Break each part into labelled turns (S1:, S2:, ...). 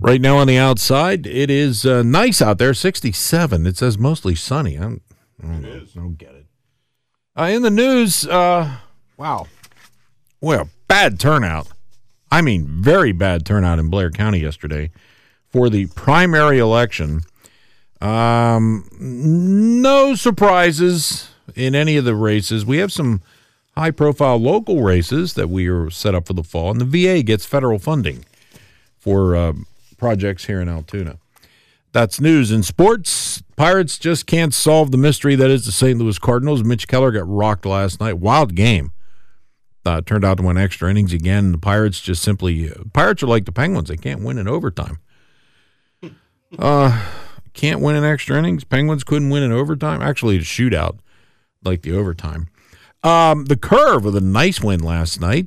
S1: Right now on the outside, it is nice out there, 67. It says mostly sunny. I don't get it. In the news, wow. Well, bad turnout. I mean, very bad turnout in Blair County yesterday for the primary election. No surprises in any of the races. We have some high-profile local races that we are set up for the fall, and the VA gets federal funding for projects here in Altoona. That's news. In sports, Pirates just can't solve the mystery that is the St. Louis Cardinals. Mitch Keller got rocked last night. Wild game. Turned out to win extra innings again. The Pirates just simply Pirates are like the Penguins. They can't win in overtime. Can't win in extra innings. Penguins couldn't win in overtime. Actually, a shootout like the overtime. The Curve with a nice win last night.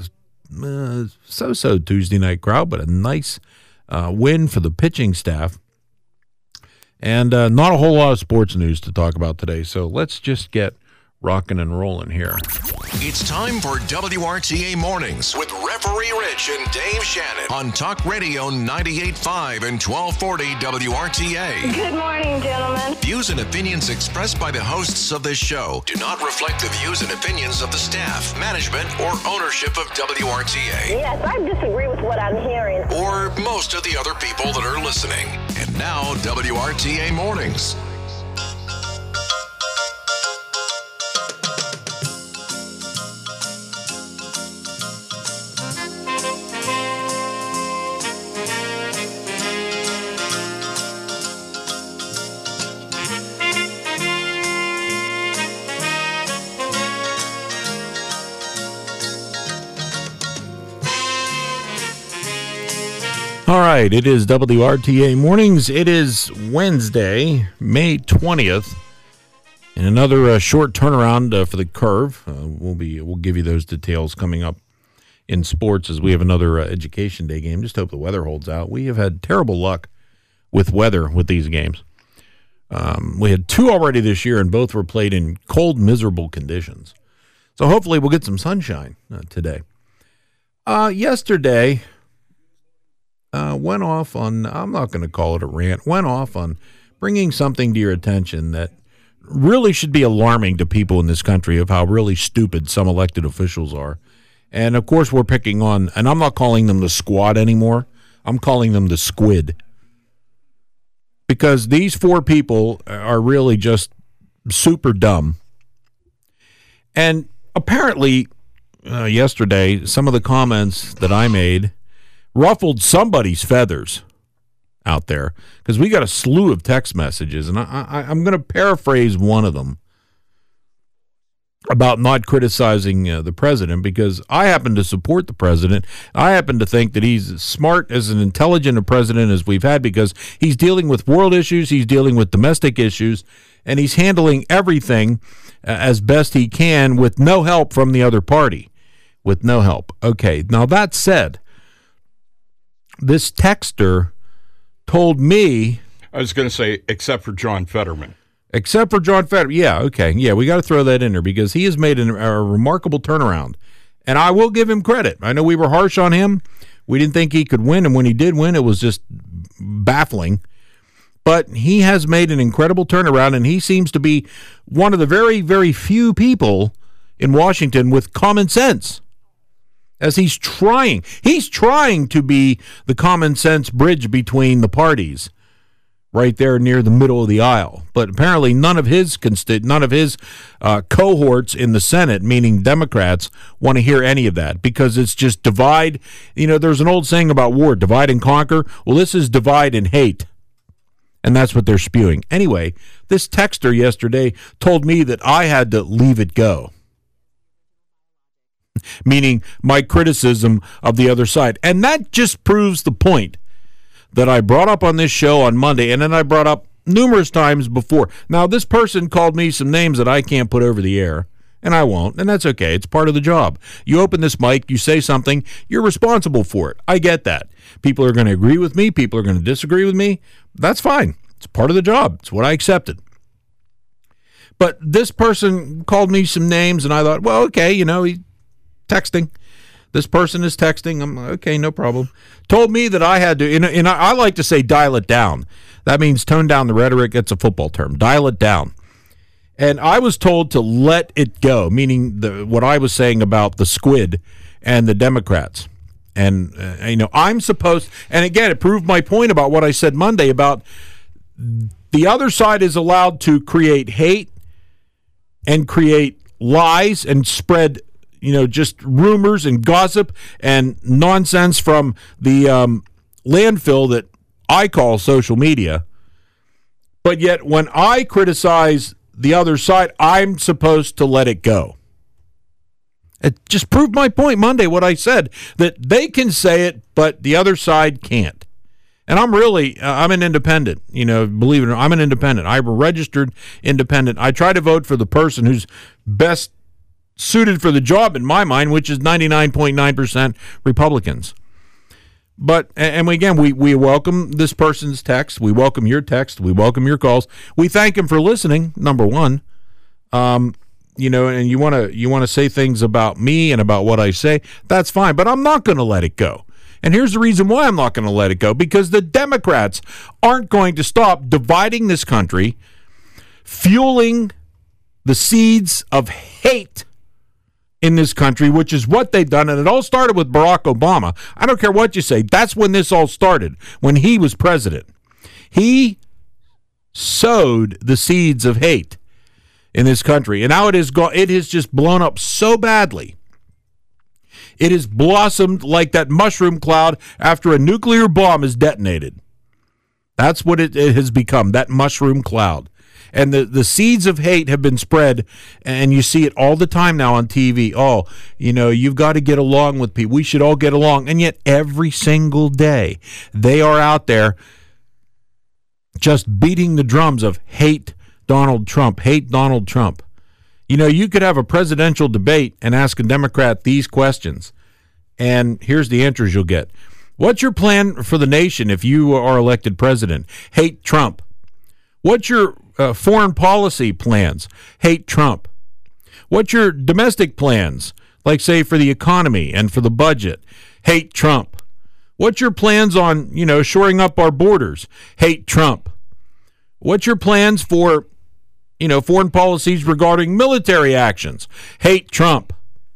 S1: So-so Tuesday night crowd, but a nice win for the pitching staff. And not a whole lot of sports news to talk about today, so let's just get rocking and rolling here.
S2: It's time for WRTA Mornings with Referee Rich and Dave Shannon on Talk Radio 98.5 and 1240 WRTA.
S3: Good morning, gentlemen.
S2: Views and opinions expressed by the hosts of this show do not reflect the views and opinions of the staff, management, or ownership of WRTA.
S3: Yes, I disagree with what I'm hearing.
S2: Or most of the other people that are listening. And now, WRTA Mornings.
S1: All right, it is WRTA Mornings. It is Wednesday, May 20th, and another short turnaround for the Curve. We'll give you those details coming up in sports as we have another Education Day game. Just hope the weather holds out. We have had terrible luck with weather with these games. We had two already this year, and both were played in cold, miserable conditions. So hopefully we'll get some sunshine today. Yesterday went off on, I'm not going to call it a rant, went off on bringing something to your attention that really should be alarming to people in this country of how really stupid some elected officials are. And, of course, we're picking on, and I'm not calling them the squad anymore. I'm calling them the squid. Because these four people are really just super dumb. And apparently, yesterday, some of the comments that I made ruffled somebody's feathers out there, because we got a slew of text messages, and I'm going to paraphrase one of them about not criticizing the president, because I happen to support the president. I happen to think that he's as smart, as an intelligent a president as we've had, because he's dealing with world issues, he's dealing with domestic issues, and he's handling everything as best he can with no help from the other party. With no help. Okay, now that said, this texter told me...
S4: I was going to say, except for John Fetterman.
S1: Except for John Fetterman. Yeah, okay. Yeah, we got to throw that in there because he has made a remarkable turnaround. And I will give him credit. I know we were harsh on him. We didn't think he could win, and when he did win, it was just baffling. But he has made an incredible turnaround, and he seems to be one of the very, very few people in Washington with common sense. As he's trying to be the common sense bridge between the parties right there near the middle of the aisle. But apparently none of his cohorts in the Senate, meaning Democrats, want to hear any of that because it's just divide. You know, there's an old saying about war, divide and conquer. Well, this is divide and hate. And that's what they're spewing. Anyway, this texter yesterday told me that I had to leave it go. Meaning my criticism of the other side. And that just proves the point that I brought up on this show on Monday, and then I brought up numerous times before. Now, this person called me some names that I can't put over the air, and I won't, and that's okay. It's part of the job. You open this mic, you say something, you're responsible for it. I get that. People are going to agree with me. People are going to disagree with me. That's fine. It's part of the job. It's what I accepted. But this person called me some names, and I thought, well, okay, he's texting. This person is texting. I'm okay, no problem. Told me that I had to, and I like to say dial it down. That means tone down the rhetoric. It's a football term. Dial it down. And I was told to let it go, meaning what I was saying about the squid and the Democrats. And, I'm supposed, and again, it proved my point about what I said Monday about the other side is allowed to create hate and create lies and spread, just rumors and gossip and nonsense from the landfill that I call social media. But yet when I criticize the other side, I'm supposed to let it go. It just proved my point Monday, what I said, that they can say it, but the other side can't. And I'm an independent, believe it or not, I'm an independent. I'm a registered independent. I try to vote for the person who's best suited for the job in my mind, which is 99.9% Republicans. But, and again, we welcome this person's text. We welcome your text. We welcome your calls. We thank him for listening, number one. And you want to say things about me and about what I say, that's fine. But I'm not going to let it go. And here's the reason why I'm not going to let it go. Because the Democrats aren't going to stop dividing this country, fueling the seeds of hate in this country, which is what they've done. And it all started with Barack Obama. I don't care what you say. That's when this all started, when he was president. He sowed the seeds of hate in this country. And now it has just blown up so badly. It has blossomed like that mushroom cloud after a nuclear bomb is detonated. That's what it has become, that mushroom cloud. And the seeds of hate have been spread, and you see it all the time now on TV. Oh, you've got to get along with people. We should all get along. And yet every single day they are out there just beating the drums of hate Donald Trump, hate Donald Trump. You could have a presidential debate and ask a Democrat these questions, and here's the answers you'll get. What's your plan for the nation if you are elected president? Hate Trump. What's your foreign policy plans? Hate Trump. What's your domestic plans, like, say, for the economy and for the budget? Hate Trump. What's your plans on, shoring up our borders? Hate Trump. What's your plans for, foreign policies regarding military actions? Hate Trump.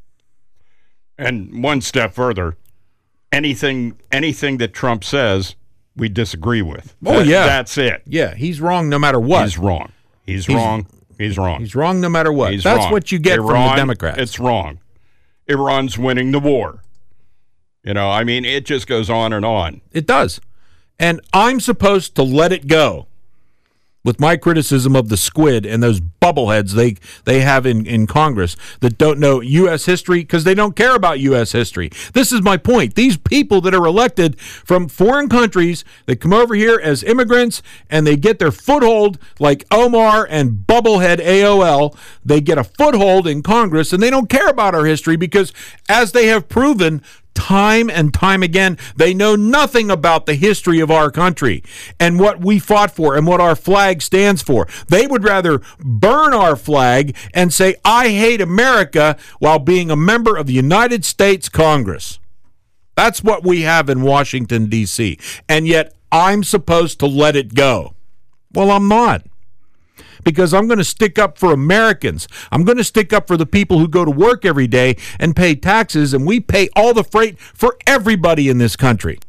S4: And one step further, anything that Trump says, we disagree with. That's it.
S1: Yeah, he's wrong no matter what.
S4: He's wrong. He's wrong. He's
S1: wrong no matter what. That's wrong. What you get from the Democrats.
S4: It's wrong. Iran's winning the war. It just goes on and on.
S1: It does. And I'm supposed to let it go with my criticism of the squid and those bubbleheads they have in Congress that don't know U.S. history because they don't care about U.S. history. This is my point. These people that are elected from foreign countries, they come over here as immigrants and they get their foothold like Omar and bubblehead AOL. They get a foothold in Congress and they don't care about our history because, as they have proven time and time again, they know nothing about the history of our country and what we fought for and what our flag stands for. They would rather burn our flag and say, I hate America, while being a member of the United States Congress. That's what we have in Washington, D.C. And yet I'm supposed to let it go. Well, I'm not. Because I'm going to stick up for Americans. I'm going to stick up for the people who go to work every day and pay taxes, and we pay all the freight for everybody in this country.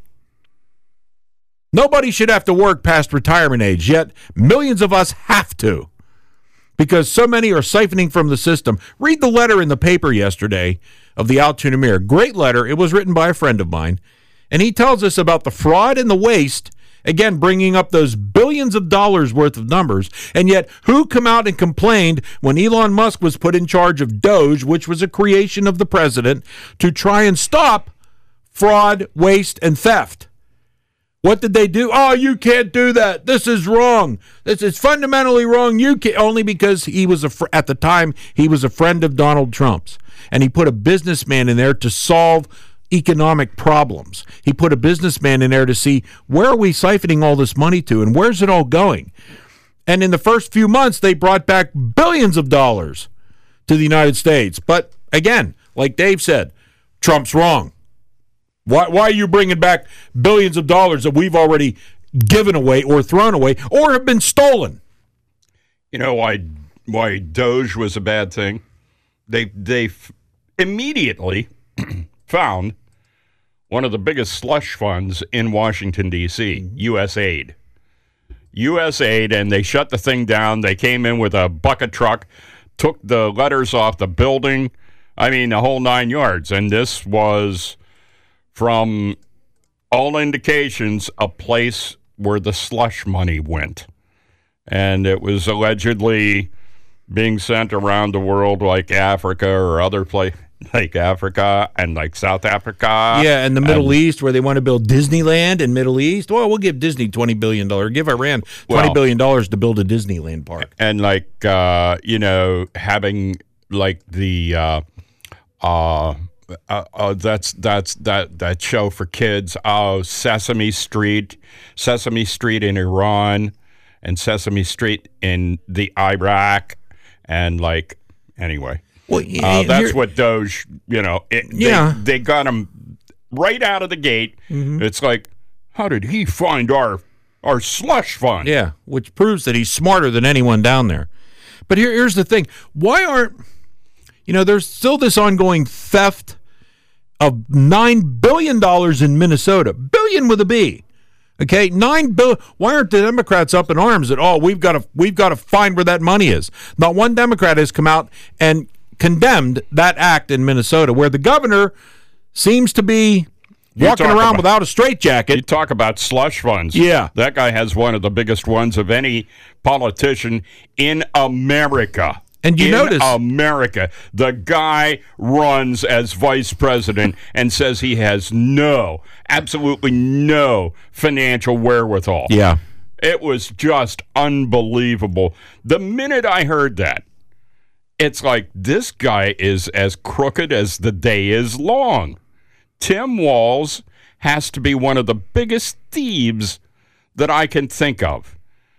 S1: Nobody should have to work past retirement age, yet millions of us have to because so many are siphoning from the system. Read the letter in the paper yesterday of the Altoona Mirror. Great letter. It was written by a friend of mine, and he tells us about the fraud and the waste. Again, bringing up those billions of dollars worth of numbers. And yet, who come out and complained when Elon Musk was put in charge of Doge, which was a creation of the president, to try and stop fraud, waste, and theft? What did they do? Oh, you can't do that. This is wrong. This is fundamentally wrong. You can't, only because he was at the time he was a friend of Donald Trump's, and he put a businessman in there to solve economic problems. He put a businessman in there to see, where are we siphoning all this money to and where's it all going? And in the first few months, they brought back billions of dollars to the United States. But again, like Dave said, Trump's wrong. Why are you bringing back billions of dollars that we've already given away or thrown away or have been stolen?
S4: You know why Doge was a bad thing? They immediately found one of the biggest slush funds in Washington, D.C., USAID. USAID, and they shut the thing down. They came in with a bucket truck, took the letters off the building. I mean, the whole 9 yards. And this was, from all indications, a place where the slush money went. And it was allegedly being sent around the world like Africa or other places. Like Africa and like South Africa.
S1: Yeah, and the Middle East, where they want to build Disneyland in Middle East. Well, we'll give Disney $20 billion. Give Iran $20 billion to build a Disneyland park.
S4: And like, having like the, that's that show for kids. Oh, Sesame Street in Iran and Sesame Street in the Iraq. And like, anyway.
S1: Well,
S4: that's what Doge, they got him right out of the gate. Mm-hmm. It's like, how did he find our slush fund?
S1: Yeah, which proves that he's smarter than anyone down there. But here's the thing. Why aren't, there's still this ongoing theft of $9 billion in Minnesota. Billion with a B. Okay, $9 billion. Why aren't the Democrats up in arms that, we've got to find where that money is? Not one Democrat has come out and condemned that act in Minnesota, where the governor seems to be walking around without a straitjacket.
S4: You talk about slush funds.
S1: Yeah.
S4: That guy has one of the biggest ones of any politician in America.
S1: And you notice
S4: America, the guy runs as vice president and says he has absolutely no financial wherewithal.
S1: Yeah.
S4: It was just unbelievable. The minute I heard that, it's like, this guy is as crooked as the day is long. Tim Walz has to be one of the biggest thieves that I can think of.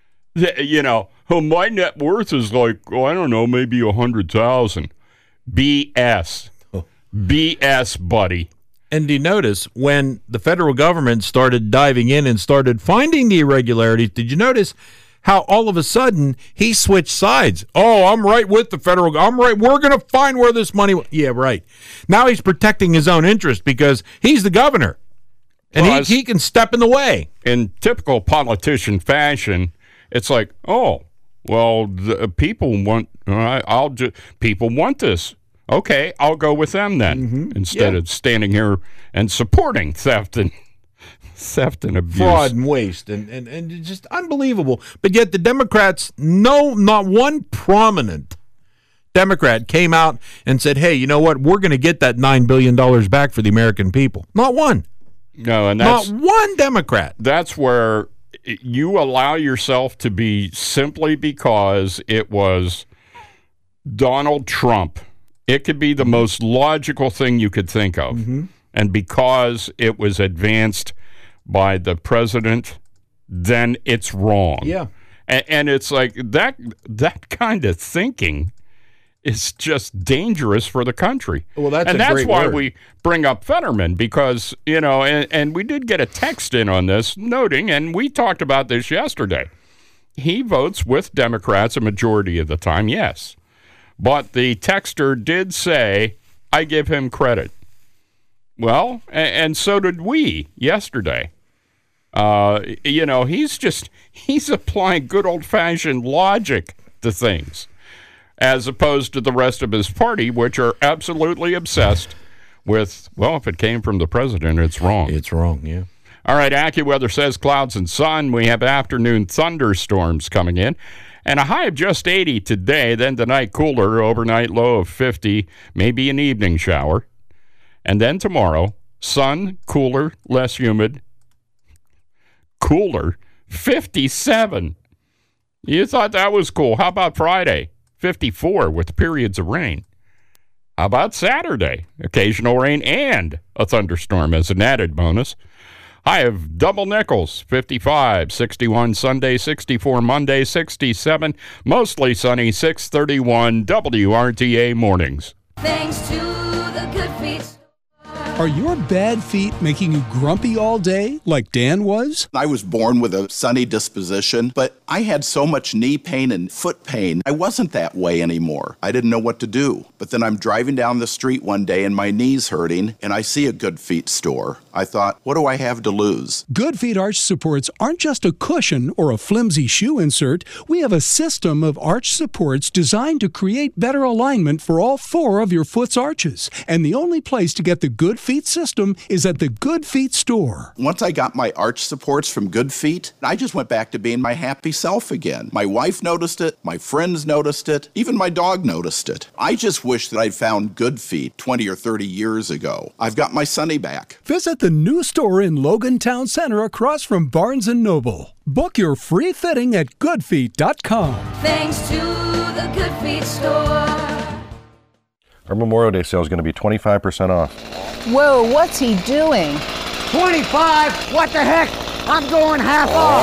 S4: My net worth is like, I don't know, maybe 100,000. BS. BS, buddy.
S1: And do you notice when the federal government started diving in and started finding the irregularities, did you notice how all of a sudden he switched sides? Oh, I'm right with the federal. I'm right. We're going to find where this money. Yeah, right. Now he's protecting his own interest because he's the governor, and he can step in the way.
S4: In typical politician fashion, it's like, the people want. People want this. Okay, I'll go with them then, instead of standing here and supporting theft and abuse.
S1: Fraud and waste and just unbelievable. But yet the Democrats, not one prominent Democrat came out and said, hey, you know what? We're going to get that $9 billion back for the American people. Not one.
S4: No, and
S1: not one Democrat.
S4: That's where you allow yourself to be simply because it was Donald Trump. It could be the most logical thing you could think of. Mm-hmm. And because it was advanced by the president, then it's wrong.
S1: Yeah.
S4: And it's like that kind of thinking is just dangerous for the country.
S1: Well, that's
S4: why
S1: word.
S4: We bring up Fetterman, because, and we did get a text in on this noting, and we talked about this yesterday. He votes with Democrats a majority of the time, yes. But the texter did say, I give him credit. Well, and so did we yesterday. He's applying good old-fashioned logic to things, as opposed to the rest of his party, which are absolutely obsessed with, if it came from the president, it's wrong.
S1: It's wrong, yeah.
S4: All right, AccuWeather says clouds and sun. We have afternoon thunderstorms coming in. And a high of just 80 today, then tonight cooler, overnight low of 50, maybe an evening shower. And then tomorrow, sun, cooler, less humid, cooler, 57. You thought that was cool. How about Friday? 54 with periods of rain. How about Saturday? Occasional rain and a thunderstorm as an added bonus. High of double nickels, 55, 61 Sunday, 64 Monday, 67, mostly sunny, 631 WRTA mornings.
S5: Thanks to the Good Feet. Are your bad feet making you grumpy all day, like Dan was?
S6: I was born with a sunny disposition, but I had so much knee pain and foot pain, I wasn't that way anymore. I didn't know what to do. But then I'm driving down the street one day and my knee's hurting, and I see a Good Feet store. I thought, what do I have to lose?
S5: Good Feet arch supports aren't just a cushion or a flimsy shoe insert. We have a system of arch supports designed to create better alignment for all 4 of your foot's arches. And the only place to get the Good Feet system is at the Good Feet store.
S6: Once I got my arch supports from Good Feet, I just went back to being my happy self again. My wife noticed it, my friends noticed it, even my dog noticed it. I just wish that I'd found Good Feet 20 or 30 years ago. I've got my Sonny back.
S5: Visit the new store in Logan Town Center across from Barnes & Noble. Book your free fitting at goodfeet.com.
S7: Thanks to the Good Feet store.
S8: Our Memorial Day sale is going to be 25% off.
S9: Whoa, what's he doing?
S10: 25? What the heck? I'm going half off.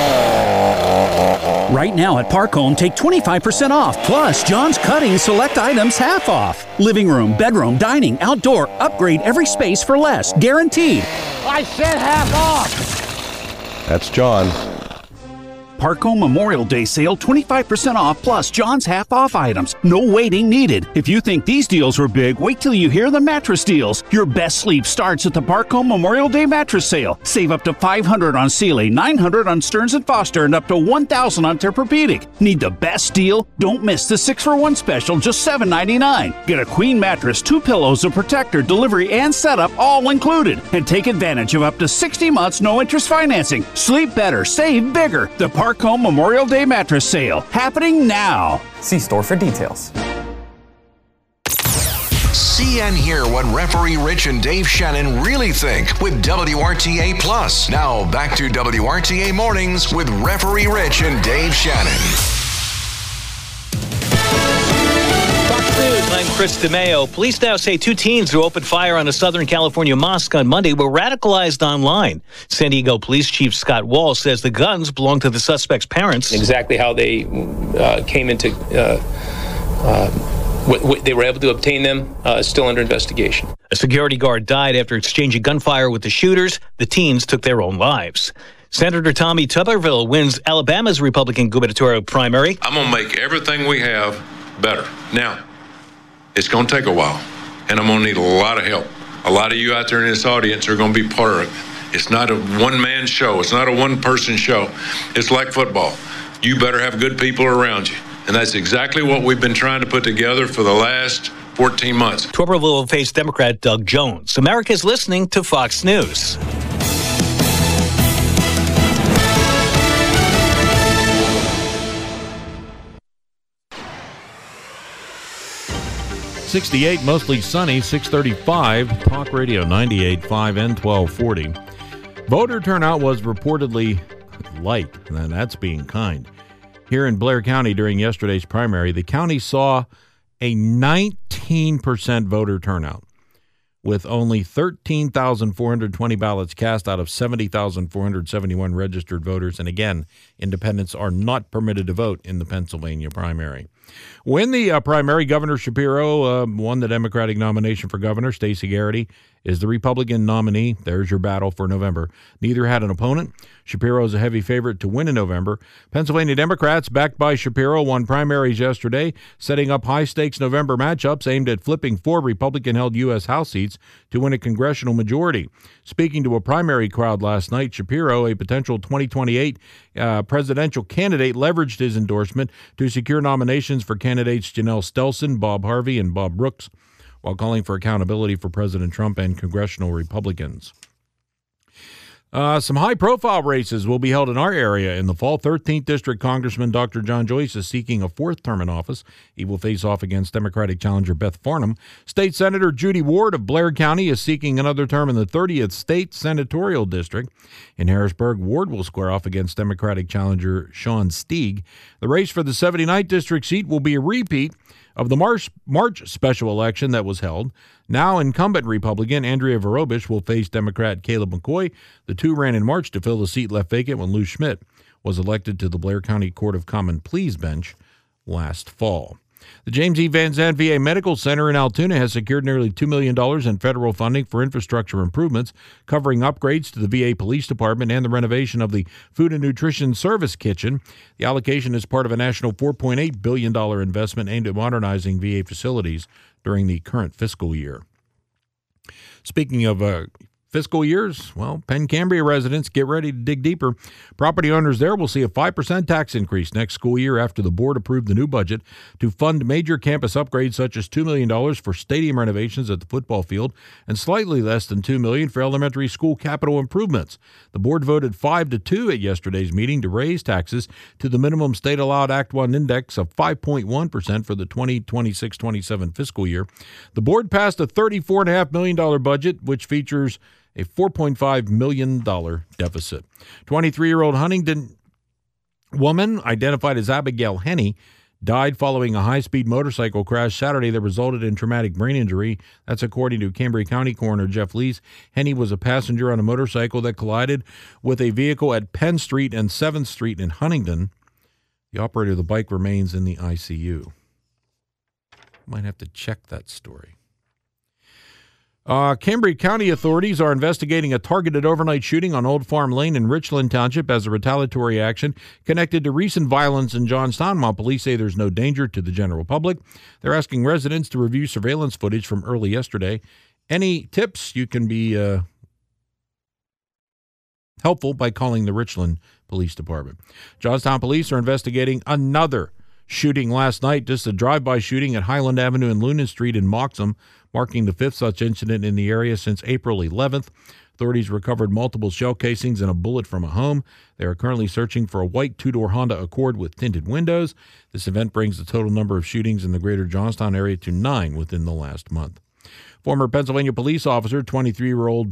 S11: Right now at Park Home, take 25% off. Plus, John's cutting select items half off. Living room, bedroom, dining, outdoor. Upgrade every space for less. Guaranteed.
S10: I said half off.
S8: That's John.
S11: Parco Memorial Day sale, 25% off plus John's half off items. No waiting needed. If you think these deals were big, wait till you hear the mattress deals. Your best sleep starts at the Parco Memorial Day mattress sale. Save up to $500 on Sealy, $900 on Stearns & Foster, and up to $1,000 on Tempur-Pedic. Need the best deal? Don't miss the 6-for-1 special, just $7.99. Get a queen mattress, 2 pillows, a protector, delivery, and setup all included. And take advantage of up to 60 months no interest financing. Sleep better, save bigger. The Park Home Memorial Day mattress sale happening now.
S12: See store for details.
S2: See and hear what Referee Rich and Dave Shannon really think with WRTA Plus. Now back to WRTA Mornings with Referee Rich and Dave Shannon.
S13: I'm Chris DeMeo. Police now say 2 teens who opened fire on a Southern California mosque on Monday were radicalized online. San Diego Police Chief Scott Wall says the guns belong to the suspect's parents.
S14: Exactly how they came into, they were able to obtain them is still under investigation.
S13: A security guard died after exchanging gunfire with the shooters. The teens took their own lives. Senator Tommy Tuberville wins Alabama's Republican gubernatorial primary.
S15: I'm going to make everything we have better. Now, it's going to take a while, and I'm going to need a lot of help. A lot of you out there in this audience are going to be part of it. It's not a one-man show. It's not a one-person show. It's like football. You better have good people around you, and that's exactly what we've been trying to put together for the last 14 months.
S13: Tuberville will face Democrat Doug Jones. America's listening to Fox News.
S1: .68, mostly sunny, 635, Talk Radio 98.5 and 1240. Voter turnout was reportedly light, and that's being kind. Here in Blair County during yesterday's primary, the county saw a 19% voter turnout, with only 13,420 ballots cast out of 70,471 registered voters. And again, independents are not permitted to vote in the Pennsylvania primary. When the primary, Governor Shapiro won the Democratic nomination for governor. Stacey Garrity is the Republican nominee. There's your battle for November. Neither had an opponent. Shapiro is a heavy favorite to win in November. Pennsylvania Democrats, backed by Shapiro, won primaries yesterday, setting up high-stakes November matchups aimed at flipping 4 Republican-held U.S. House seats to win a congressional majority. Speaking to a primary crowd last night, Shapiro, a potential 2028 presidential candidate, leveraged his endorsement to secure nominations for candidates Janelle Stelson, Bob Harvey, and Bob Brooks, while calling for accountability for President Trump and congressional Republicans. Some high-profile races will be held in our area in the fall. 13th District Congressman Dr. John Joyce is seeking a 4th term in office. He will face off against Democratic challenger Beth Farnham. State Senator Judy Ward of Blair County is seeking another term in the 30th State Senatorial District. In Harrisburg, Ward will square off against Democratic challenger Sean Steig. The race for the 79th District seat will be a repeat of the March special election that was held. Now incumbent Republican Andrea Vorobich will face Democrat Caleb McCoy. The two ran in March to fill the seat left vacant when Lou Schmidt was elected to the Blair County Court of Common Pleas bench last fall. The James E. Van Zandt VA Medical Center in Altoona has secured nearly $2 million in federal funding for infrastructure improvements, covering upgrades to the VA Police Department and the renovation of the Food and Nutrition Service Kitchen. The allocation is part of a national $4.8 billion investment aimed at modernizing VA facilities during the current fiscal year. Speaking of fiscal years, well, Penn Cambria residents, get ready to dig deeper. Property owners there will see a 5% tax increase next school year after the board approved the new budget to fund major campus upgrades such as $2 million for stadium renovations at the football field and slightly less than $2 million for elementary school capital improvements. The board voted 5-2 at yesterday's meeting to raise taxes to the minimum state-allowed Act 1 index of 5.1% for the 2026-27 fiscal year. The board passed a $34.5 million budget, which features a $4.5 million deficit. 23-year-old Huntington woman, identified as Abigail Henney, died following a high-speed motorcycle crash Saturday that resulted in traumatic brain injury. That's according to Cambria County Coroner Jeff Lees. Henney was a passenger on a motorcycle that collided with a vehicle at Penn Street and 7th Street in Huntington. The operator of the bike remains in the ICU. Might have to check that story. Cambria County authorities are investigating a targeted overnight shooting on Old Farm Lane in Richland Township as a retaliatory action connected to recent violence in Johnstown. While police say there's no danger to the general public, they're asking residents to review surveillance footage from early yesterday. Any tips? You can be helpful by calling the Richland Police Department. Johnstown police are investigating another shooting last night, just a drive-by shooting at Highland Avenue and Lunan Street in Moxham, marking the fifth such incident in the area since April 11th. Authorities recovered multiple shell casings and a bullet from a home. They are currently searching for a white two-door Honda Accord with tinted windows. This event brings the total number of shootings in the greater Johnstown area to 9 within the last month. Former Pennsylvania police officer, 23-year-old,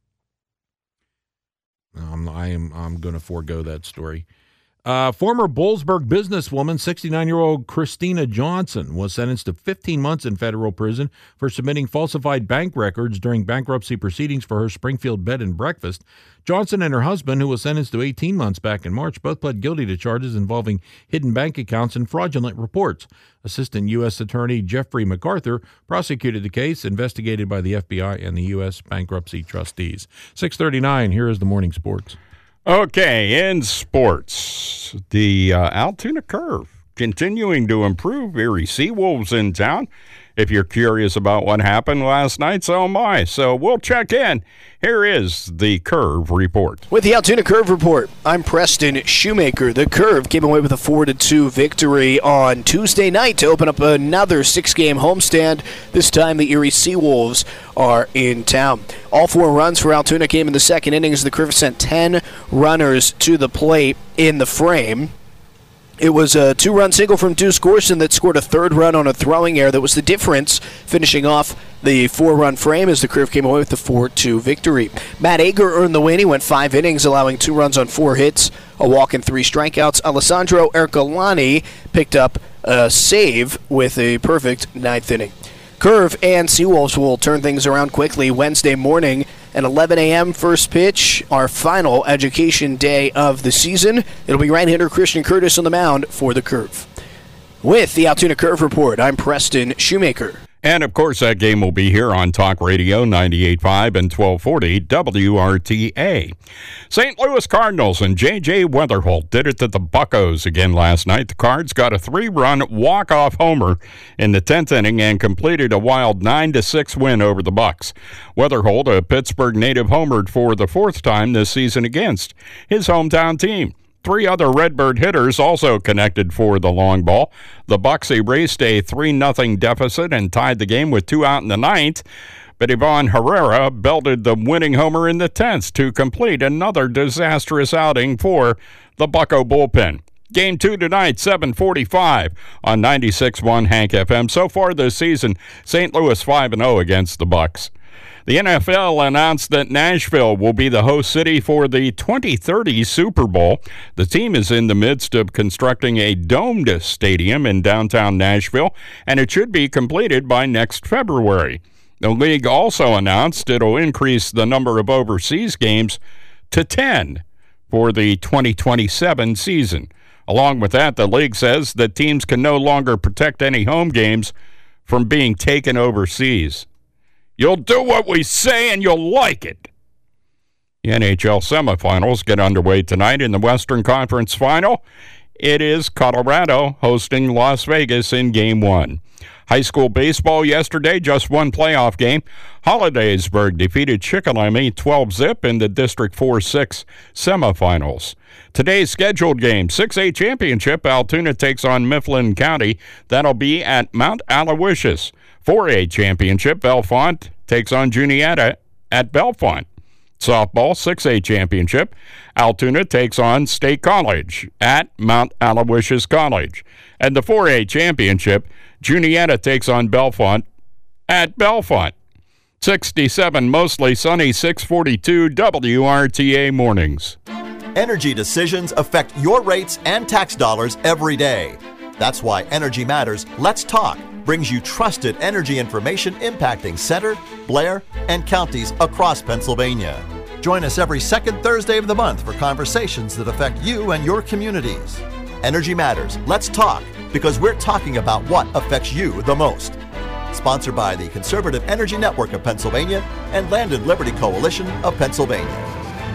S1: I'm going to forego that story. Former Boalsburg businesswoman, 69-year-old Christina Johnson, was sentenced to 15 months in federal prison for submitting falsified bank records during bankruptcy proceedings for her Springfield bed and breakfast. Johnson and her husband, who was sentenced to 18 months back in March, both pled guilty to charges involving hidden bank accounts and fraudulent reports. Assistant U.S. Attorney Jeffrey MacArthur prosecuted the case, investigated by the FBI and the U.S. bankruptcy trustees. 6:39, here is the morning sports.
S4: Okay, in sports, the Altoona Curve continuing to improve. Erie Seawolves in town. If you're curious about what happened last night, so am I. So we'll check in. Here is the Curve Report.
S12: With the Altoona Curve Report, I'm Preston Shoemaker. The Curve came away with a 4-2 victory on Tuesday night to open up another 6-game homestand. This time the Erie Seawolves are in town. All 4 runs for Altoona came in the second inning as the Curve sent 10 runners to the plate in the frame. It was a 2-run single from Deuce Gorson that scored a 3rd run on a throwing error that was the difference, finishing off the 4-run frame as the Curve came away with the 4-2 victory. Matt Ager earned the win. He went 5 innings, allowing 2 runs on 4 hits, a walk and 3 strikeouts. Alessandro Ercolani picked up a save with a perfect 9th inning. Curve and Seawolves will turn things around quickly Wednesday morning at 11 a.m. first pitch, our final education day of the season. It'll be right-hander Christian Curtis on the mound for the Curve. With the Altoona Curve Report, I'm Preston Shoemaker.
S4: And, of course, that game will be here on Talk Radio 98.5 and 1240 WRTA. St. Louis Cardinals and J.J. Weatherholt did it to the Buccos again last night. The Cards got a 3-run walk-off homer in the 10th inning and completed a wild 9-6 win over the Bucs. Weatherholt, a Pittsburgh native, homered for the 4th time this season against his hometown team. 3 other Redbird hitters also connected for the long ball. The Bucs erased a 3-0 deficit and tied the game with 2 out in the 9th. But Ivan Herrera belted the winning homer in the 10th to complete another disastrous outing for the Bucco bullpen. Game 2 tonight, 7:45 on 96.1 Hank FM. So far this season, St. Louis 5-0 against the Bucs. The NFL announced that Nashville will be the host city for the 2030 Super Bowl. The team is in the midst of constructing a domed stadium in downtown Nashville, and it should be completed by next February. The league also announced it'll increase the number of overseas games to 10 for the 2027 season. Along with that, the league says that teams can no longer protect any home games from being taken overseas. You'll do what we say and you'll like it. The NHL semifinals get underway tonight in the Western Conference Final. It is Colorado hosting Las Vegas in Game 1. High school baseball yesterday, just one playoff game. Hollidaysburg defeated Chickalamy 12-zip in the District 4-6 semifinals. Today's scheduled game, 6A championship, Altoona takes on Mifflin County. That'll be at Mount Aloysius. 4A championship, Bellefonte takes on Juniata at Bellefonte. Softball 6A championship, Altoona takes on State College at Mount Aloysius College. And the 4A championship, Juniata takes on Bellefonte at Bellefonte. 67, mostly sunny, 642 WRTA mornings.
S16: Energy decisions affect your rates and tax dollars every day. That's why Energy Matters Let's Talk brings you trusted energy information impacting Center, Blair, and counties across Pennsylvania. Join us every second Thursday of the month for conversations that affect you and your communities. Energy Matters Let's Talk, because we're talking about what affects you the most. Sponsored by the Conservative Energy Network of Pennsylvania and Land and Liberty Coalition of Pennsylvania.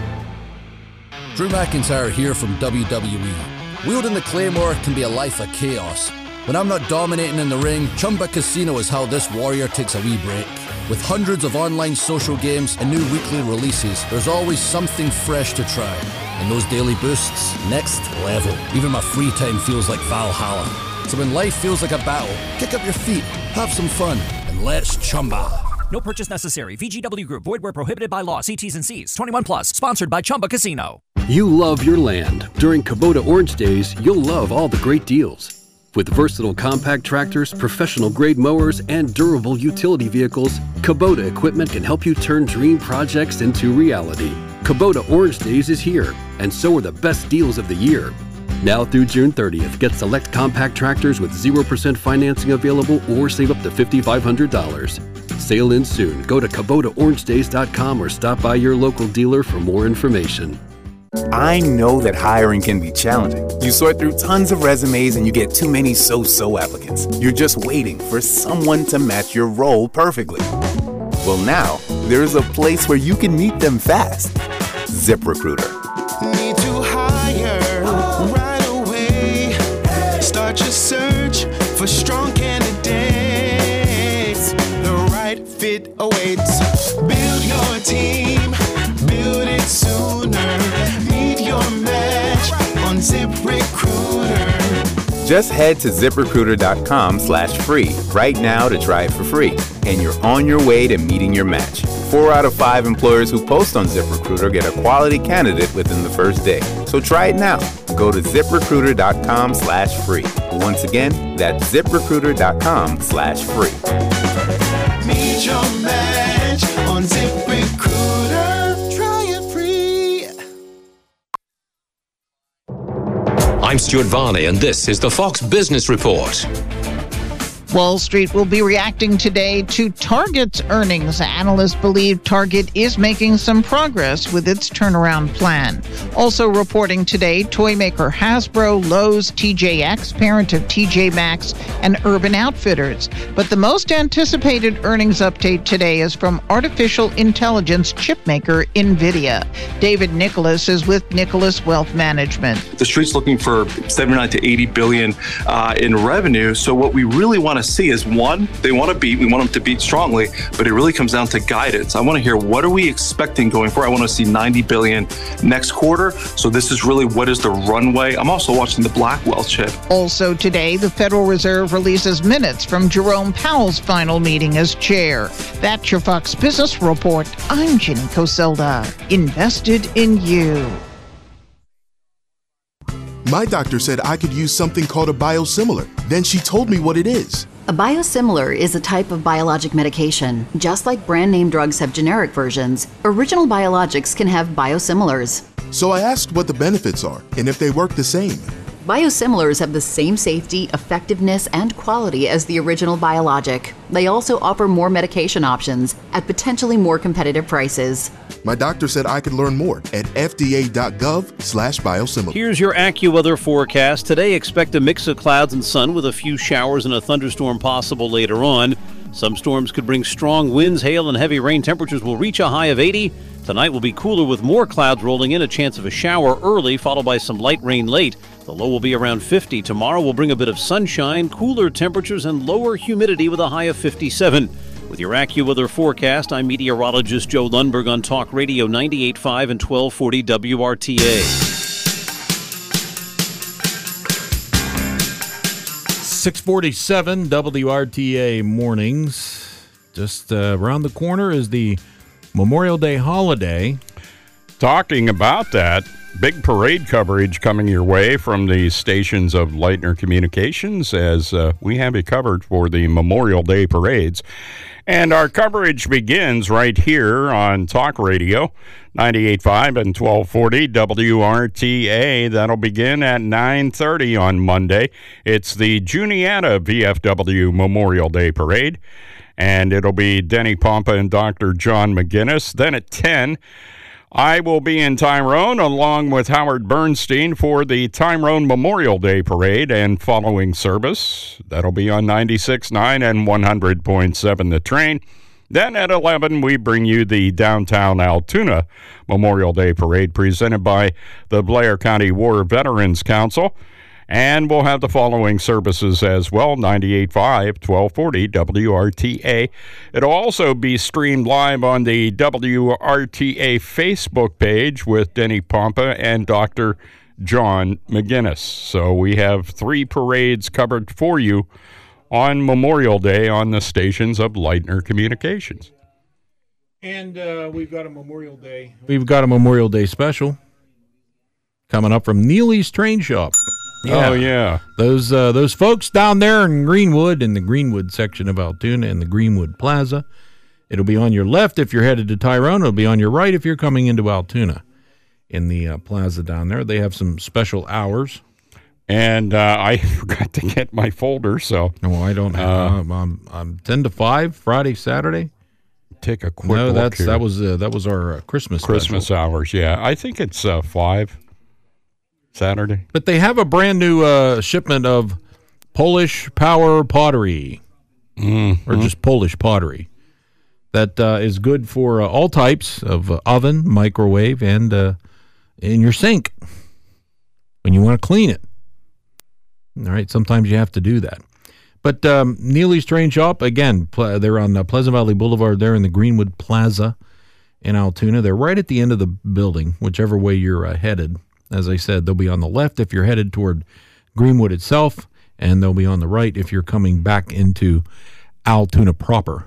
S17: Drew McIntyre here from WWE. Wielding the Claymore can be a life of chaos. When I'm not dominating in the ring, Chumba Casino is how this warrior takes a wee break. With hundreds of online social games and new weekly releases, there's always something fresh to try. And those daily boosts, next level. Even my free time feels like Valhalla. So when life feels like a battle, kick up your feet, have some fun, and let's Chumba.
S18: No purchase necessary. VGW Group. Void where prohibited by law. See T's and C's. 21 plus. Sponsored by Chumba Casino.
S19: You love your land. During Kubota Orange Days, you'll love all the great deals. With versatile compact tractors, professional-grade mowers, and durable utility vehicles, Kubota equipment can help you turn dream projects into reality. Kubota Orange Days is here, and so are the best deals of the year. Now through June 30th, get select compact tractors with 0% financing available or save up to $5,500. Sale ends soon. Go to KubotaOrangeDays.com or stop by your local dealer for more information.
S20: I know that hiring can be challenging. You sort through tons of resumes and you get too many so-so applicants. You're just waiting for someone to match your role perfectly. Well, now, there's a place where you can meet them fast. ZipRecruiter.
S21: Need to hire right away. Start your search for strong candidates. The right fit awaits. Build your team. Build it sooner. Meet your match on ZipRecruiter.
S20: Just head to ZipRecruiter.com/free right now to try it for free. And you're on your way to meeting your match. 4 out of 5 employers who post on ZipRecruiter get a quality candidate within the first day. So try it now. Go to ZipRecruiter.com/free. Once again, that's ZipRecruiter.com/free.
S21: Meet your match on ZipRecruiter. Try it free.
S22: I'm Stuart Varney, and this is the Fox Business Report.
S23: Wall Street will be reacting today to Target's earnings. Analysts believe Target is making some progress with its turnaround plan. Also reporting today, toy maker Hasbro, Lowe's, TJX, parent of TJ Maxx, and Urban Outfitters. But the most anticipated earnings update today is from artificial intelligence chipmaker NVIDIA. David Nicholas is with Nicholas Wealth Management.
S24: The street's looking for 79 to 80 billion in revenue. So what we really want to see is, one, they want to beat. We want them to beat strongly, but it really comes down to guidance. I want to hear, what are we expecting going forward? I want to see 90 billion next quarter. So this is really, what is the runway? I'm also watching the Blackwell chip.
S23: Also today, the Federal Reserve releases minutes from Jerome Powell's final meeting as chair. That's your Fox Business Report. I'm Jenny Coselda. Invested in you.
S25: My doctor said I could use something called a biosimilar. Then she told me what it is.
S26: A biosimilar is a type of biologic medication. Just like brand name drugs have generic versions, original biologics can have biosimilars.
S25: So I asked what the benefits are and if they work the same.
S26: Biosimilars have the same safety, effectiveness, and quality as the original biologic. They also offer more medication options at potentially more competitive prices.
S25: My doctor said I could learn more at fda.gov/biosimilar.
S3: Here's your AccuWeather forecast. Today, expect a mix of clouds and sun with a few showers and a thunderstorm possible later on. Some storms could bring strong winds, hail, and heavy rain. Temperatures will reach a high of 80. Tonight will be cooler with more clouds rolling in, a chance of a shower early, followed by some light rain late. The low will be around 50. Tomorrow will bring a bit of sunshine, cooler temperatures, and lower humidity with a high of 57. With your AccuWeather forecast, I'm meteorologist Joe Lundberg on Talk Radio 98.5 and 1240 WRTA.
S1: 647 WRTA mornings. Just around the corner is the Memorial Day holiday.
S4: Talking about that, big parade coverage coming your way from the stations of Leitner Communications as we have it covered for the Memorial Day parades. And our coverage begins right here on Talk Radio 98.5 and 1240 WRTA. That'll begin at 9:30 on Monday. It's the Juniata VFW Memorial Day Parade. And it'll be Denny Pompa and Dr. John McGinnis. Then at 10, I will be in Tyrone along with Howard Bernstein for the Tyrone Memorial Day Parade and following service. That'll be on 96.9 and 100.7 The Train. Then at 11, we bring you the Downtown Altoona Memorial Day Parade presented by the Blair County War Veterans Council. And we'll have the following services as well, 98.5, 1240 WRTA. It'll also be streamed live on the WRTA Facebook page with Denny Pompa and Dr. John McGinnis. So we have 3 parades covered for you on Memorial Day on the stations of Leitner Communications.
S1: And we've got a Memorial Day. We've got a Memorial Day special coming up from Neely's Train Shop.
S4: Yeah. Oh, yeah.
S1: Those folks down there in Greenwood, in the Greenwood section of Altoona, in the Greenwood Plaza. It'll be on your left if you're headed to Tyrone. It'll be on your right if you're coming into Altoona. In the plaza down there, they have some special hours.
S4: And I forgot to get my folder, so.
S1: No, I don't have. I'm 10 to 5, Friday, Saturday.
S4: Take a quick look here.
S1: that was our Christmas
S4: special. Hours, yeah. I think it's 5. Saturday.
S1: But they have a brand new shipment of Polish Power pottery, or just Polish pottery, that is good for all types of oven, microwave, and in your sink when you want to clean it. All right, sometimes you have to do that. But Neely's Train Shop, again, they're on Pleasant Valley Boulevard there in the Greenwood Plaza in Altoona. They're right at the end of the building, whichever way you're headed. As I said, they'll be on the left if you're headed toward Greenwood itself, and they'll be on the right if you're coming back into Altoona proper.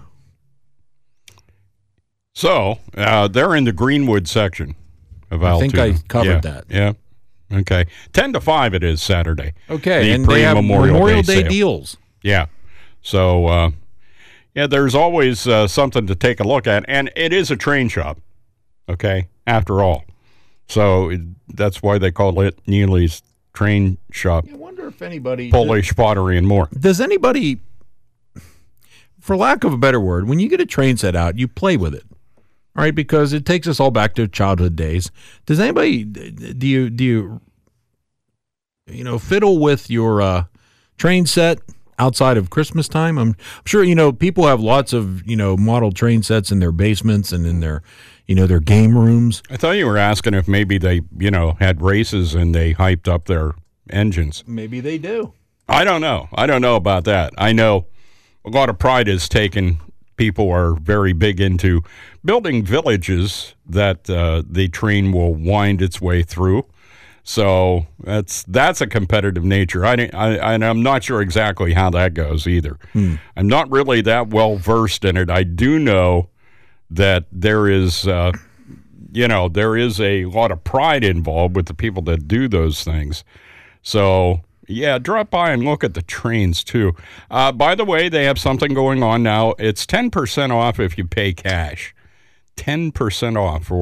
S4: So, they're in the Greenwood section of Altoona.
S1: I think I covered that.
S4: Yeah. Okay. 10 to 5 it is Saturday.
S1: Okay, and they have Memorial Day deals.
S4: Yeah. So, there's always something to take a look at, and it is a train shop, okay, after all. So that's why they call it Neely's Train Shop.
S1: I wonder if anybody...
S4: Polish pottery and more.
S1: Does anybody, for lack of a better word, when you get a train set out, you play with it, all right? Because it takes us all back to childhood days. Does anybody, do you fiddle with your train set outside of Christmas time? I'm sure, people have lots of, model train sets in their basements and in their... their game rooms.
S4: I thought you were asking if maybe they, had races and they hyped up their engines.
S1: Maybe they do.
S4: I don't know. I don't know about that. I know a lot of pride is taken. People are very big into building villages that the train will wind its way through. So that's a competitive nature. I'm not sure exactly how that goes either. I'm not really that well versed in it. I do know that there is, there is a lot of pride involved with the people that do those things. So, yeah, drop by and look at the trains, too. By the way, they have something going on now. It's 10% off if you pay cash. 10% off for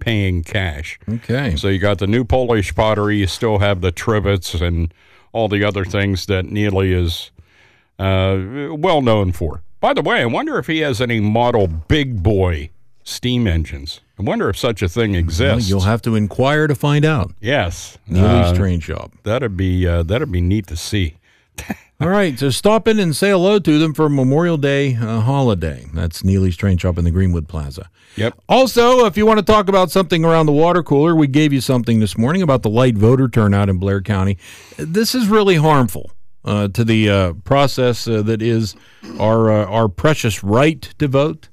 S4: paying cash.
S1: Okay.
S4: So you got the new Polish pottery. You still have the trivets and all the other things that Neely is well known for. By the way, I wonder if he has any model big boy steam engines. I wonder if such a thing exists.
S1: Well, you'll have to inquire to find out.
S4: Yes.
S1: Neely's Train Shop.
S4: That'd be neat to see.
S1: All right, so stop in and say hello to them for Memorial Day holiday. That's Neely's Train Shop in the Greenwood Plaza.
S4: Yep.
S1: Also, if you want to talk about something around the water cooler, we gave you something this morning about the light voter turnout in Blair County. This is really harmful to the process that is our precious right to vote.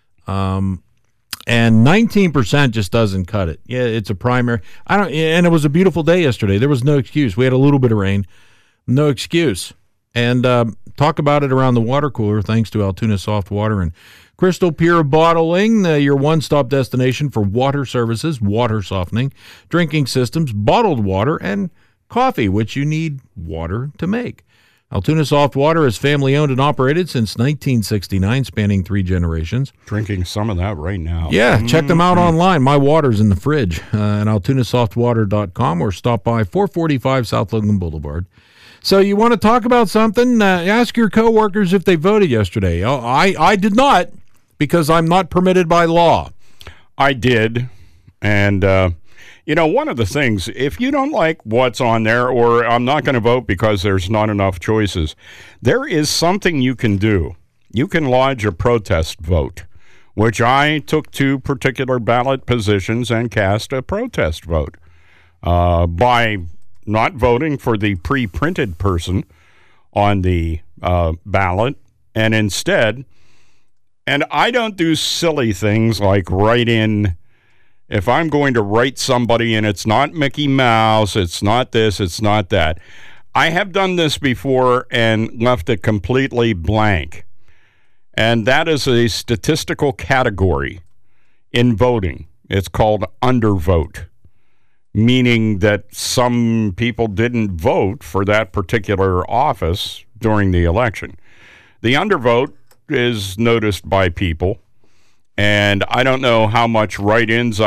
S1: And 19% just doesn't cut it. Yeah, it's a primary. And it was a beautiful day yesterday. There was no excuse. We had a little bit of rain. No excuse. And talk about it around the water cooler, thanks to Altoona Soft Water and Crystal Pure Bottling, your one-stop destination for water services, water softening, drinking systems, bottled water, and coffee, which you need water to make. Altoona Soft Water is family-owned and operated since 1969, spanning 3 generations.
S4: Drinking some of that right now.
S1: Yeah, check them out online. My water's in the fridge at altonasoftwater.com or stop by 445 South Logan Boulevard. So you want to talk about something? Ask your coworkers if they voted yesterday. I did not, because I'm not permitted by law.
S4: I did, and one of the things, if you don't like what's on there, or I'm not going to vote because there's not enough choices, there is something you can do. You can lodge a protest vote, which I took 2 particular ballot positions and cast a protest vote by not voting for the pre-printed person on the ballot, and instead, and I don't do silly things like write in, if I'm going to write somebody and it's not Mickey Mouse, it's not this, it's not that. I have done this before and left it completely blank. And that is a statistical category in voting. It's called undervote, meaning that some people didn't vote for that particular office during the election. The undervote is noticed by people, and I don't know how much write-ins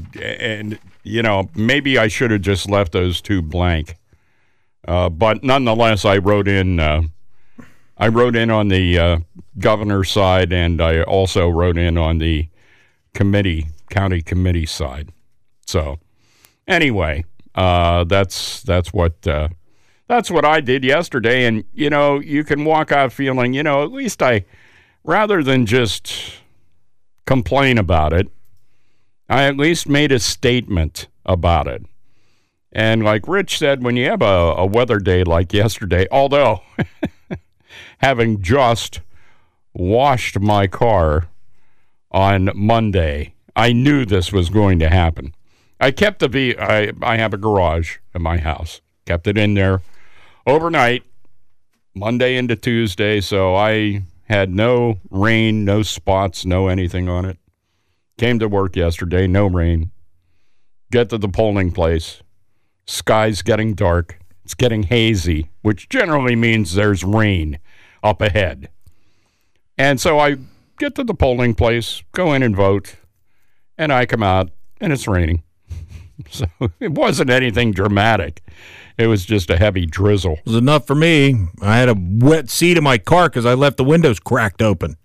S4: maybe I should have just left those 2 blank. But nonetheless, I wrote in on the governor's side, and I also wrote in on the county committee side. So anyway, that's what I did yesterday, and you can walk out feeling, at least rather than just complain about it, I at least made a statement about it. And like Rich said, when you have a weather day like yesterday, although having just washed my car on Monday, I knew this was going to happen. I kept I have a garage at my house. Kept it in there overnight, Monday into Tuesday, so I had no rain, no spots, no anything on it. Came to work yesterday, no rain. Get to the polling place. Sky's getting dark. It's getting hazy, which generally means there's rain up ahead. And so I get to the polling place, go in and vote, and I come out, and it's raining. So it wasn't anything dramatic. It was just a heavy drizzle.
S1: It was enough for me. I had a wet seat in my car because I left the windows cracked open.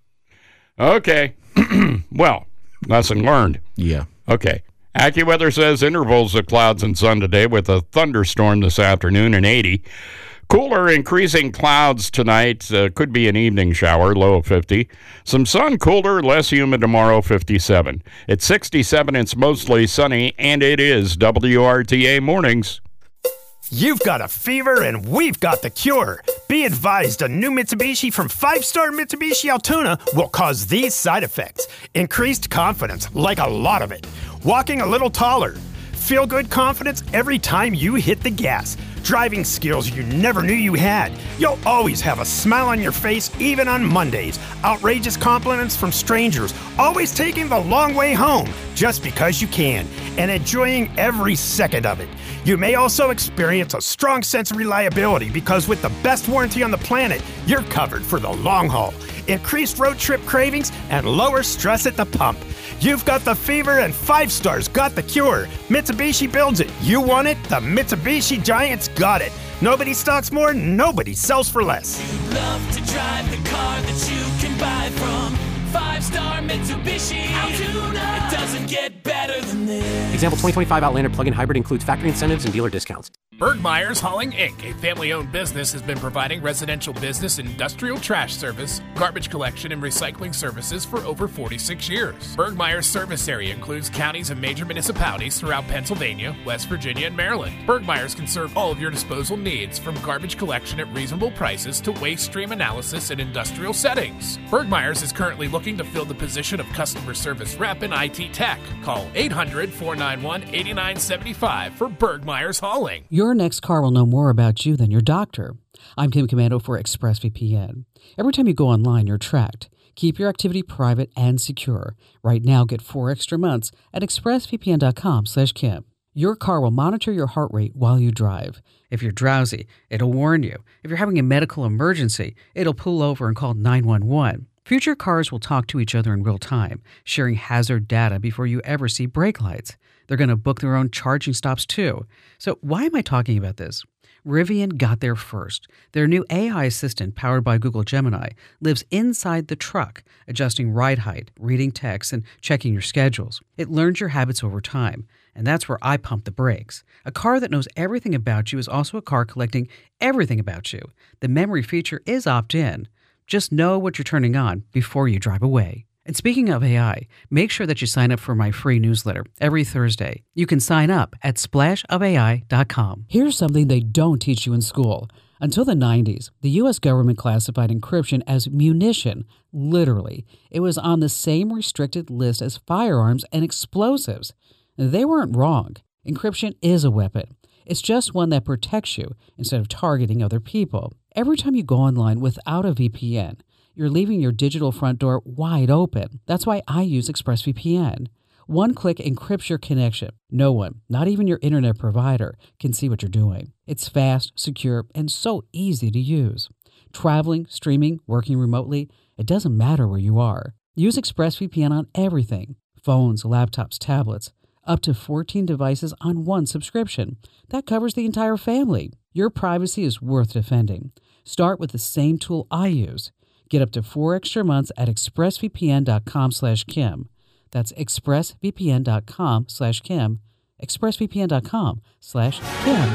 S4: Okay. Well, lesson learned.
S1: Yeah.
S4: Okay. AccuWeather says intervals of clouds and sun today with a thunderstorm this afternoon and 80. Cooler, increasing clouds tonight. Could be an evening shower, low of 50. Some sun, cooler, less humid tomorrow, 57. It's 67, it's mostly sunny, and it is WRTA Mornings.
S5: You've got a fever and we've got the cure. Be advised, a new Mitsubishi from 5-star Mitsubishi Altoona will cause these side effects. Increased confidence, like a lot of it. Walking a little taller. Feel good confidence every time you hit the gas. Driving skills you never knew you had. You'll always have a smile on your face, even on Mondays. Outrageous compliments from strangers. Always taking the long way home, just because you can. And enjoying every second of it. You may also experience a strong sense of reliability because with the best warranty on the planet, you're covered for the long haul. increased road trip cravings, and lower stress at the pump. You've got the fever and 5 Stars got the cure. Mitsubishi builds it. You want it? The Mitsubishi Giants got it. Nobody stocks more, nobody sells for less.
S21: You love to drive the car that you can buy from 5-Star Mitsubishi Altoona. It doesn't get better than this.
S6: Example 2025 Outlander plug-in hybrid includes factory incentives and dealer discounts.
S7: Bergmeyer's Hauling, Inc., a family-owned business, has been providing residential business and industrial trash service, garbage collection, and recycling services for over 46 years. Bergmeyer's service area includes counties and major municipalities throughout Pennsylvania, West Virginia, and Maryland. Bergmeyer's can serve all of your disposal needs, from garbage collection at reasonable prices to waste stream analysis in industrial settings. Bergmeyer's is currently looking to fill the position of customer service rep in IT tech. Call 800-491-8975 for Bergmeyer's Hauling.
S8: Your next car will know more about you than your doctor. I'm Kim Commando for ExpressVPN. Every time you go online, you're tracked. Keep your activity private and secure. Right now, get 4 extra months at expressvpn.com/Kim. Your car will monitor your heart rate while you drive. If you're drowsy, it'll warn you. If you're having a medical emergency, it'll pull over and call 911. Future cars will talk to each other in real time, sharing hazard data before you ever see brake lights. They're going to book their own charging stops too. So why am I talking about this? Rivian got there first. Their new AI assistant, powered by Google Gemini, lives inside the truck, adjusting ride height, reading text, and checking your schedules. It learns your habits over time, and that's where I pump the brakes. A car that knows everything about you is also a car collecting everything about you. The memory feature is opt-in. Just know what you're turning on before you drive away. And speaking of AI, make sure that you sign up for my free newsletter every Thursday. You can sign up at splashofai.com. Here's something they don't teach you in school. Until the 90s, the U.S. government classified encryption as munition. Literally, it was on the same restricted list as firearms and explosives. They weren't wrong. Encryption is a weapon. It's just one that protects you instead of targeting other people. Every time you go online without a VPN, you're leaving your digital front door wide open. That's why I use ExpressVPN. One-click encrypts your connection. No one, not even your internet provider, can see what you're doing. It's fast, secure, and so easy to use. Traveling, streaming, working remotely, it doesn't matter where you are. Use ExpressVPN on everything. Phones, laptops, tablets. Up to 14 devices on one subscription. That covers the entire family. Your privacy is worth defending. Start with the same tool I use. Get up to 4 extra months at expressvpn.com/Kim. That's expressvpn.com/Kim. expressvpn.com/Kim.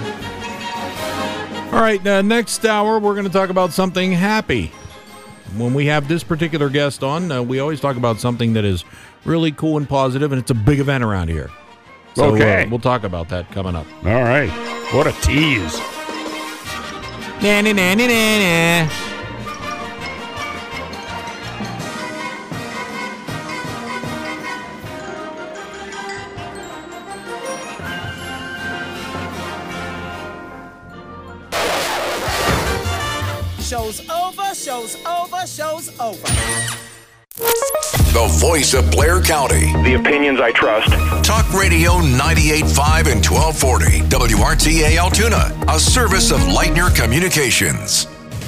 S1: All right, next hour, we're going to talk about something happy. When we have this particular guest on, we always talk about something that is really cool and positive, and it's a big event around here. So,
S4: okay.
S1: We'll talk about that coming up.
S4: All right. What a tease.
S1: Na-na-na-na-na-na.
S21: Show's over, show's over, show's over.
S2: The voice of Blair County.
S9: The opinions I trust.
S2: Talk Radio 98.5 and 1240. WRTA Altoona, a service of Lightner Communications.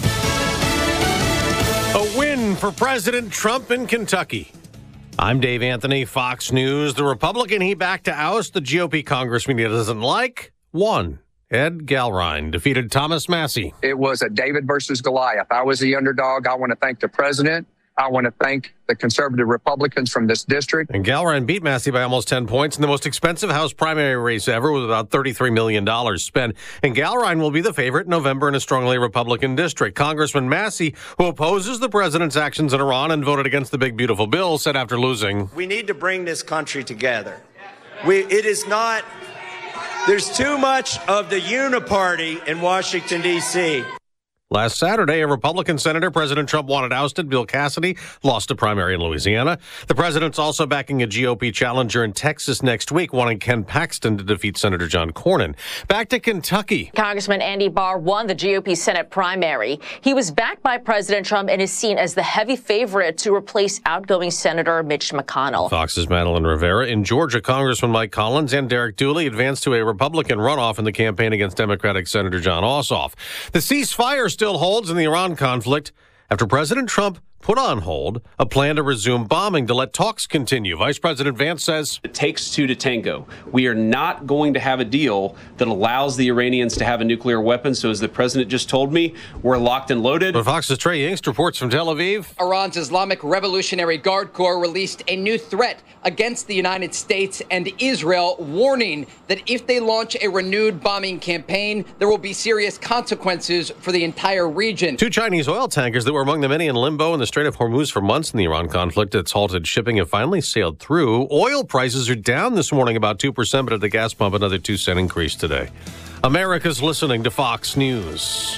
S10: A win for President Trump in Kentucky. I'm Dave Anthony, Fox News. The Republican he backed to oust the GOP congressman he doesn't like won. Ed Galrine defeated Thomas Massie.
S11: It was a David versus Goliath. I was the underdog. I want to thank the president. I want to thank the conservative Republicans from this district.
S10: And Galrine beat Massie by almost 10 points in the most expensive House primary race ever, with about $33 million spent. And Galrine will be the favorite in November in a strongly Republican district. Congressman Massie, who opposes the president's actions in Iran and voted against the big, beautiful bill, said after losing,
S27: "We need to bring this country together. It is not... There's too much of the uniparty in Washington, D.C.
S10: Last Saturday, a Republican senator President Trump wanted ousted, Bill Cassidy, lost a primary in Louisiana. The president's also backing a GOP challenger in Texas next week, wanting Ken Paxton to defeat Senator John Cornyn. Back to Kentucky.
S28: Congressman Andy Barr won the GOP Senate primary. He was backed by President Trump and is seen as the heavy favorite to replace outgoing Senator Mitch McConnell.
S10: Fox's Madeline Rivera. In Georgia, Congressman Mike Collins and Derek Dooley advanced to a Republican runoff in the campaign against Democratic Senator John Ossoff. The ceasefire still holds in the Iran conflict after President Trump put on hold a plan to resume bombing to let talks continue. Vice President Vance says,
S9: "It takes two to tango. We are not going to have a deal that allows the Iranians to have a nuclear weapon. So as the president just told me, we're locked and loaded."
S10: But Fox's Trey Yingst reports from Tel Aviv.
S12: Iran's Islamic Revolutionary Guard Corps released a new threat against the United States and Israel, warning that if they launch a renewed bombing campaign, there will be serious consequences for the entire region.
S10: 2 Chinese oil tankers that were among the many in limbo in the Strait of Hormuz for months in the Iran conflict that's halted shipping have finally sailed through. Oil prices are down this morning about 2%, but at the gas pump, another 2-cent increase today. America's listening to Fox News.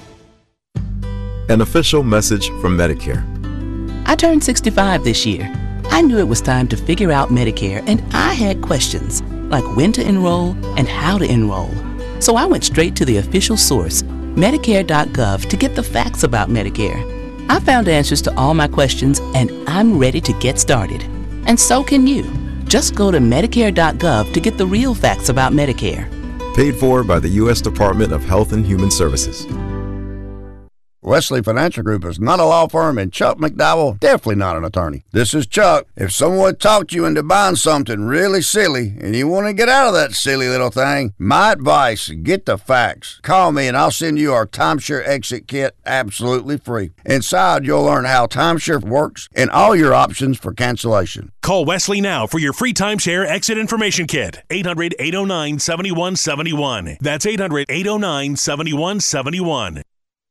S13: An official message from Medicare.
S14: I turned 65 this year. I knew it was time to figure out Medicare, and I had questions, like when to enroll and how to enroll. So I went straight to the official source, Medicare.gov, to get the facts about Medicare. I found answers to all my questions, and I'm ready to get started. And so can you. Just go to Medicare.gov to get the real facts about Medicare.
S13: Paid for by the U.S. Department of Health and Human Services.
S15: Wesley Financial Group is not a law firm, and Chuck McDowell definitely not an attorney. This is Chuck. If someone talked you into buying something really silly and you want to get out of that silly little thing, my advice, get the facts. Call me and I'll send you our timeshare exit kit absolutely free. Inside, you'll learn how timeshare works and all your options for cancellation.
S16: Call Wesley now for your free timeshare exit information kit. 800-809-7171. That's 800-809-7171.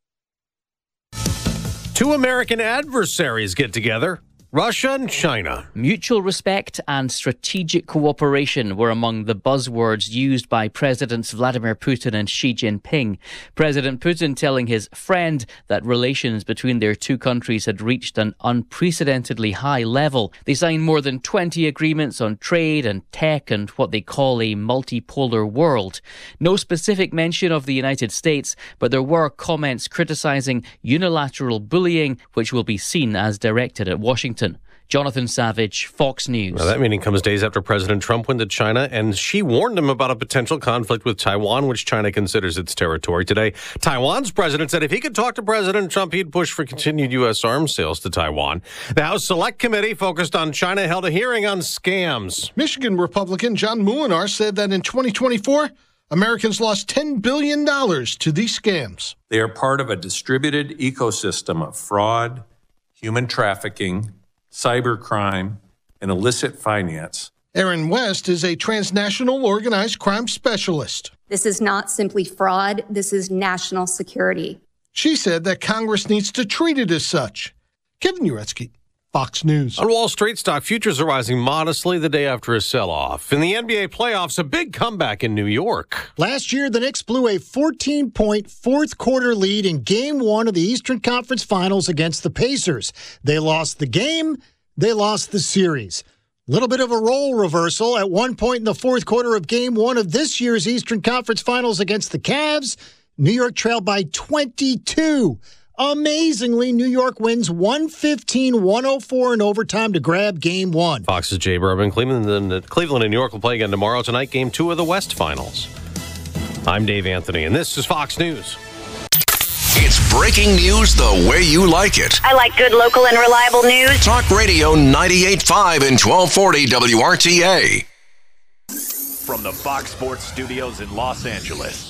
S10: 2 American adversaries get together, Russia and China.
S17: Mutual respect and strategic cooperation were among the buzzwords used by Presidents Vladimir Putin and Xi Jinping. President Putin telling his friend that relations between their two countries had reached an unprecedentedly high level. They signed more than 20 agreements on trade and tech and what they call a multipolar world. No specific mention of the United States, but there were comments criticizing unilateral bullying, which will be seen as directed at Washington. Jonathan Savage, Fox News.
S10: Now, that meeting comes days after President Trump went to China, and Xi warned him about a potential conflict with Taiwan, which China considers its territory. Today, Taiwan's president said if he could talk to President Trump, he'd push for continued U.S. arms sales to Taiwan. The House Select Committee focused on China held a hearing on scams.
S18: Michigan Republican John Moolenaar said that in 2024, Americans lost $10 billion to these scams.
S29: They are part of a distributed ecosystem of fraud, human trafficking, cybercrime, and illicit finance.
S18: Erin West is a transnational organized crime specialist.
S30: This is not simply fraud. This is national security.
S18: She said that Congress needs to treat it as such. Kevin Uretsky, Fox News.
S10: On Wall Street, stock futures are rising modestly the day after a sell-off. In the NBA playoffs, a big comeback in New York.
S31: Last year, the Knicks blew a 14-point fourth-quarter lead in Game 1 of the Eastern Conference Finals against the Pacers. They lost the game. They lost the series. Little bit of a role reversal at one point in the fourth quarter of Game 1 of this year's Eastern Conference Finals against the Cavs. New York trailed by 22. Amazingly, New York wins 115-104 in overtime to grab Game 1.
S10: Fox's Jay Bourbon. Cleveland and New York will play again tomorrow. Tonight, Game 2 of the West Finals. I'm Dave Anthony, and this is Fox News.
S2: It's breaking news the way you like it.
S32: I like good local and reliable news.
S2: Talk Radio 98.5 and 1240 WRTA.
S33: From the Fox Sports Studios in Los Angeles,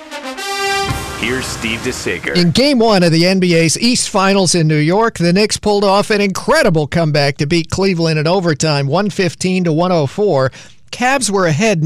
S33: here's Steve DeSager.
S34: In Game 1 of the NBA's East Finals in New York, the Knicks pulled off an incredible comeback to beat Cleveland in overtime, 115-104. Cavs were ahead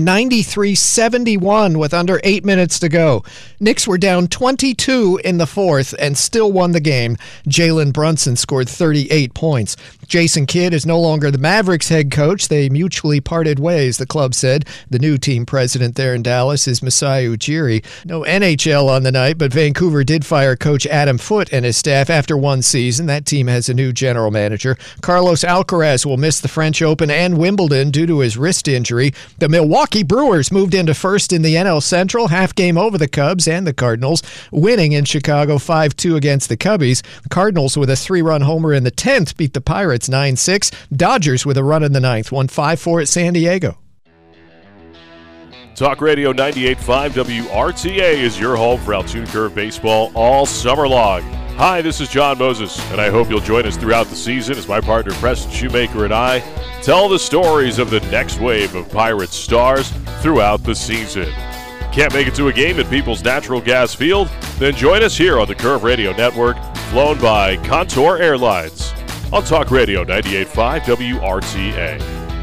S34: 93-71 with under 8 minutes to go. Knicks were down 22 in the fourth and still won the game. Jalen Brunson scored 38 points. Jason Kidd is no longer the Mavericks head coach. They mutually parted ways, the club said. The new team president there in Dallas is Masai Ujiri. No NHL on the night, but Vancouver did fire coach Adam Foote and his staff after one season. That team has a new general manager. Carlos Alcaraz will miss the French Open and Wimbledon due to his wrist injury. The Milwaukee Brewers moved into first in the NL Central, half game over the Cubs and the Cardinals, winning in Chicago 5-2 against the Cubbies. Cardinals with a 3-run homer in the 10th beat the Pirates 9-6. Dodgers with a run in the 9th won 5-4 at San Diego.
S35: Talk Radio 98.5 WRTA is your home for Altoona Curve baseball all summer long.
S1: Hi, this is John Moses, and I hope you'll join us throughout the season as my partner Preston Shoemaker and I tell the stories of the next wave of Pirates stars throughout the season. Can't make it to a game at People's Natural Gas Field? Then join us here on the Curve Radio Network, flown by Contour Airlines on Talk Radio 98.5 WRTA.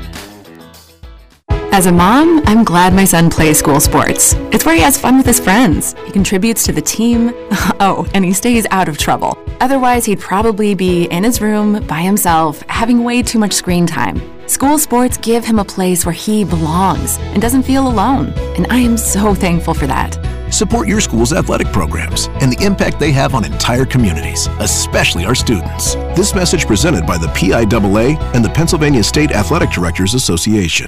S3: As a mom, I'm glad my son plays school sports. It's where he has fun with his friends. He contributes to the team. Oh, and he stays out of trouble. Otherwise, he'd probably be in his room by himself, having way too much screen time. School sports give him a place where he belongs and doesn't feel alone. And I am so thankful for that.
S4: Support your school's athletic programs and the impact they have on entire communities, especially our students. This message presented by the PIAA and the Pennsylvania State Athletic Directors Association.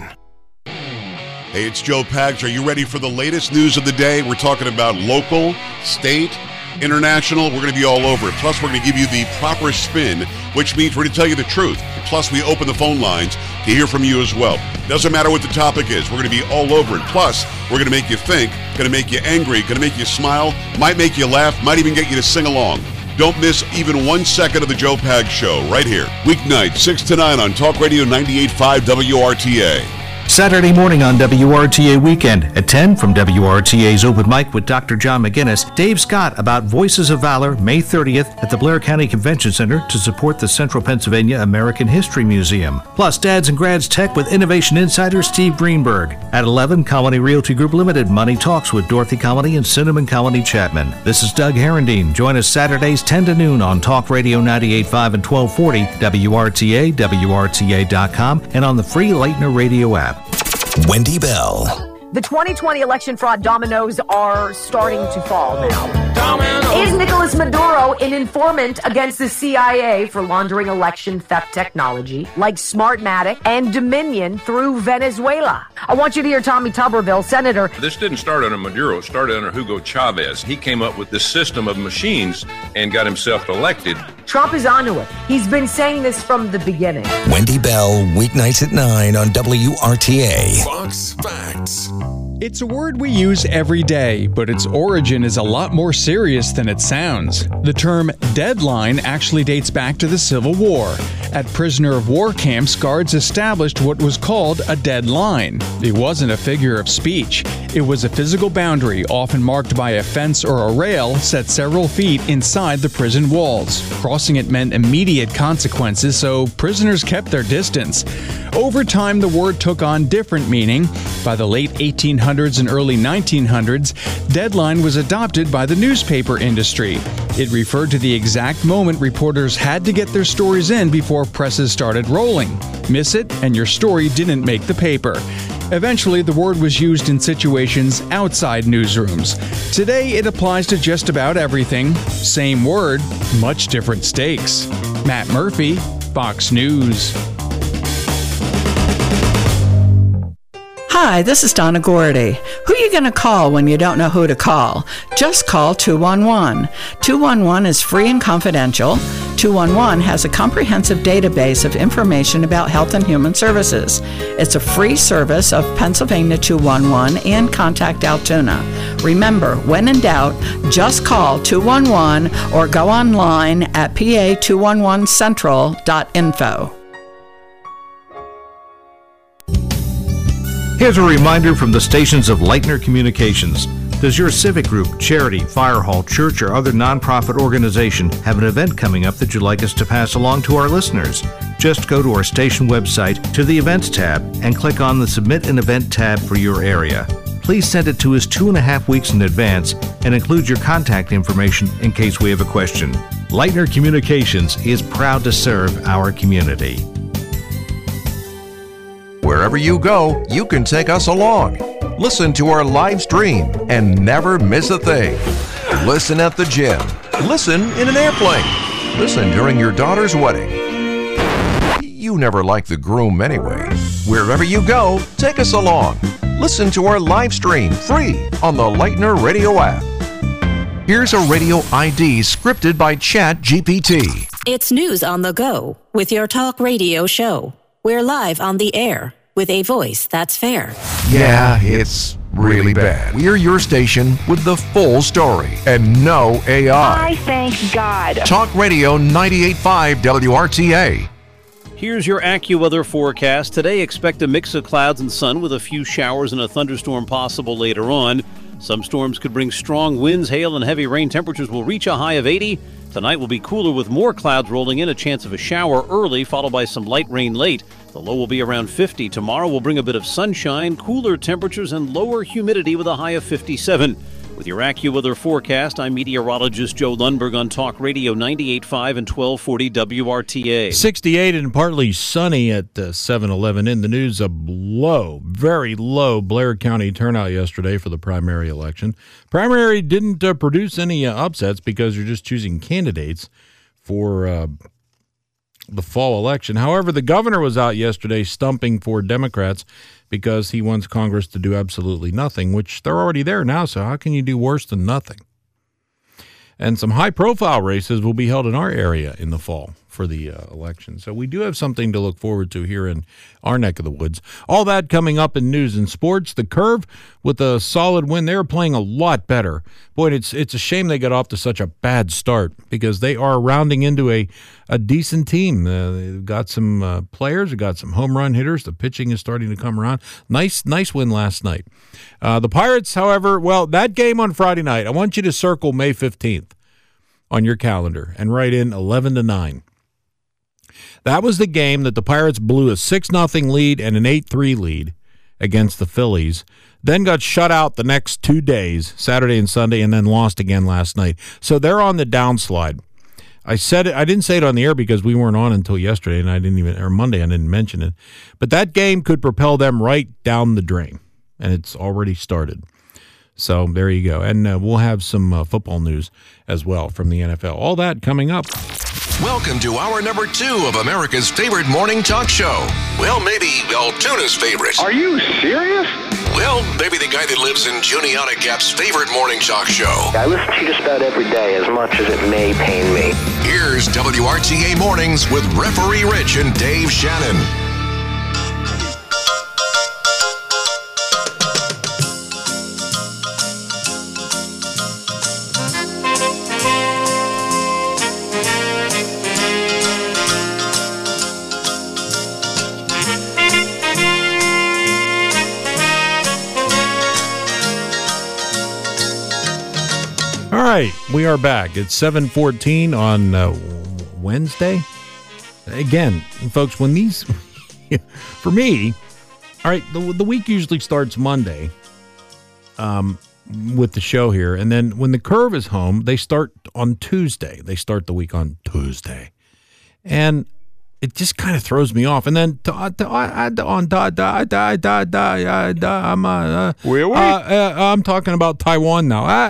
S5: Hey, it's Joe Pags. Are you ready for the latest news of the day? We're talking about local, state, international. We're going to be all over it. Plus, we're going to give you the proper spin, which means we're going to tell you the truth. Plus, we open the phone lines to hear from you as well. Doesn't matter what the topic is. We're going to be all over it. Plus, we're going to make you think, going to make you angry, going to make you smile, might make you laugh, might even get you to sing along. Don't miss even 1 second of the Joe Pags Show right here. Weeknight, 6 to 9 on Talk Radio 98.5 WRTA.
S6: Saturday morning on WRTA Weekend at 10 from WRTA's Open Mic with Dr. John McGinnis, Dave Scott about Voices of Valor, May 30th at the Blair County Convention Center to support the Central Pennsylvania American History Museum. Plus, Dads and Grads Tech with Innovation Insider Steve Greenberg. At 11, Colony Realty Group Limited Money Talks with Dorothy Colony and Cinnamon Colony Chapman. This is Doug Herendine. Join us Saturdays 10 to noon on Talk Radio 98.5 and 1240, WRTA, WRTA.com, and on the free Leitner Radio app.
S7: Wendy Bell.
S8: The 2020 election fraud dominoes are starting to fall now. Is Nicolas Maduro an informant against the CIA for laundering election theft technology like Smartmatic and Dominion through Venezuela? I want you to hear Tommy Tuberville, Senator.
S19: This didn't start under Maduro, it started under Hugo Chavez. He came up with this system of machines and got himself elected.
S8: Trump is onto it. He's been saying this from the beginning.
S7: Wendy Bell, weeknights at 9 on WRTA.
S20: Fox Facts. It's a word we use every day, but its origin is a lot more serious than it sounds. The term deadline actually dates back to the Civil War. At prisoner of war camps, guards established what was called a deadline. It wasn't a figure of speech. It was a physical boundary, often marked by a fence or a rail set several feet inside the prison walls. Crossing it meant immediate consequences, so prisoners kept their distance. Over time, the word took on different meaning. By the late 1800s and early 1900s, deadline was adopted by the newspaper industry. It referred to the exact moment reporters had to get their stories in before presses started rolling. Miss it, and your story didn't make the paper. Eventually, the word was used in situations outside newsrooms. Today, it applies to just about everything. Same word, much different stakes. Matt Murphy, Fox News.
S22: Hi, this is Donna Gordy. Who are you going to call when you don't know who to call? Just call 211. 211 is free and confidential. 211 has a comprehensive database of information about health and human services. It's a free service of Pennsylvania 211 and Contact Altoona. Remember, when in doubt, just call 211 or go online at pa211central.info.
S6: Here's a reminder from the stations of Leitner Communications. Does your civic group, charity, fire hall, church, or other nonprofit organization have an event coming up that you'd like us to pass along to our listeners? Just go to our station website to the Events tab and click on the Submit an Event tab for your area. Please send it to us 2.5 weeks in advance and include your contact information in case we have a question. Leitner Communications is proud to serve our community.
S2: Wherever you go, you can take us along. Listen to our live stream and never miss a thing. Listen at the gym. Listen in an airplane. Listen during your daughter's wedding. You never like the groom anyway. Wherever you go, take us along. Listen to our live stream free on the Leitner Radio app. Here's a radio ID scripted by ChatGPT.
S23: It's news on the go with your talk radio show. We're live on the air with a voice that's fair.
S2: Yeah, it's really bad. We're your station with the full story and no AI.
S9: I thank God.
S2: Talk Radio 98.5 WRTA.
S11: Here's your AccuWeather forecast. Today, expect a mix of clouds and sun with a few showers and a thunderstorm possible later on. Some storms could bring strong winds, hail, and heavy rain. Temperatures will reach a high of 80. Tonight will be cooler with more clouds rolling in, a chance of a shower early, followed by some light rain late. The low will be around 50. Tomorrow will bring a bit of sunshine, cooler temperatures, and lower humidity with a high of 57. With your AccuWeather forecast, I'm meteorologist Joe Lundberg on Talk Radio 98.5 and 1240 WRTA.
S12: 68 and partly sunny at 7-Eleven. In the news, a low, very low Blair County turnout yesterday for the primary election. Primary didn't produce any upsets because you're just choosing candidates for the fall election. However, the governor was out yesterday stumping for Democrats because he wants Congress to do absolutely nothing, which they're already there now, so how can you do worse than nothing? And some high-profile races will be held in our area in the fall for the election. So we do have something to look forward to here in our neck of the woods. All that coming up in news and sports. The Curve with a solid win. They're playing a lot better. Boy, it's a shame they got off to such a bad start because they are rounding into a decent team. They've got some players. They've got some home run hitters. The pitching is starting to come around. Nice win last night. The Pirates, however, well, that game on Friday night, I want you to circle May 15th on your calendar and write in 11-9. That was the game that the Pirates blew a 6-0 lead and an 8-3 lead against the Phillies, then got shut out the next 2 days, Saturday and Sunday, and then lost again last night. So they're on the downslide. I said it. I didn't say it on the air because we weren't on until yesterday, and Monday I didn't mention it. But that game could propel them right down the drain, and it's already started. So there you go. And we'll have some football news as well from the NFL. All that coming up.
S2: Welcome to hour number 2 of America's favorite morning talk show. Well, maybe Altoona's favorite.
S13: Are you serious?
S2: Well, maybe the guy that lives in Juniata Gap's favorite morning talk show.
S13: I listen to you just about every day, as much as it may pain me.
S2: Here's WRTA Mornings with Referee Rich and Dave Shannon.
S12: All right, we are back. It's 7:14 on Wednesday. Again, folks, when these, for me, all right, the week usually starts Monday with the show here. And then when the Curve is home, they start on Tuesday. They start the week on Tuesday. And it just kind of throws me off. And then I'm talking about Taiwan now.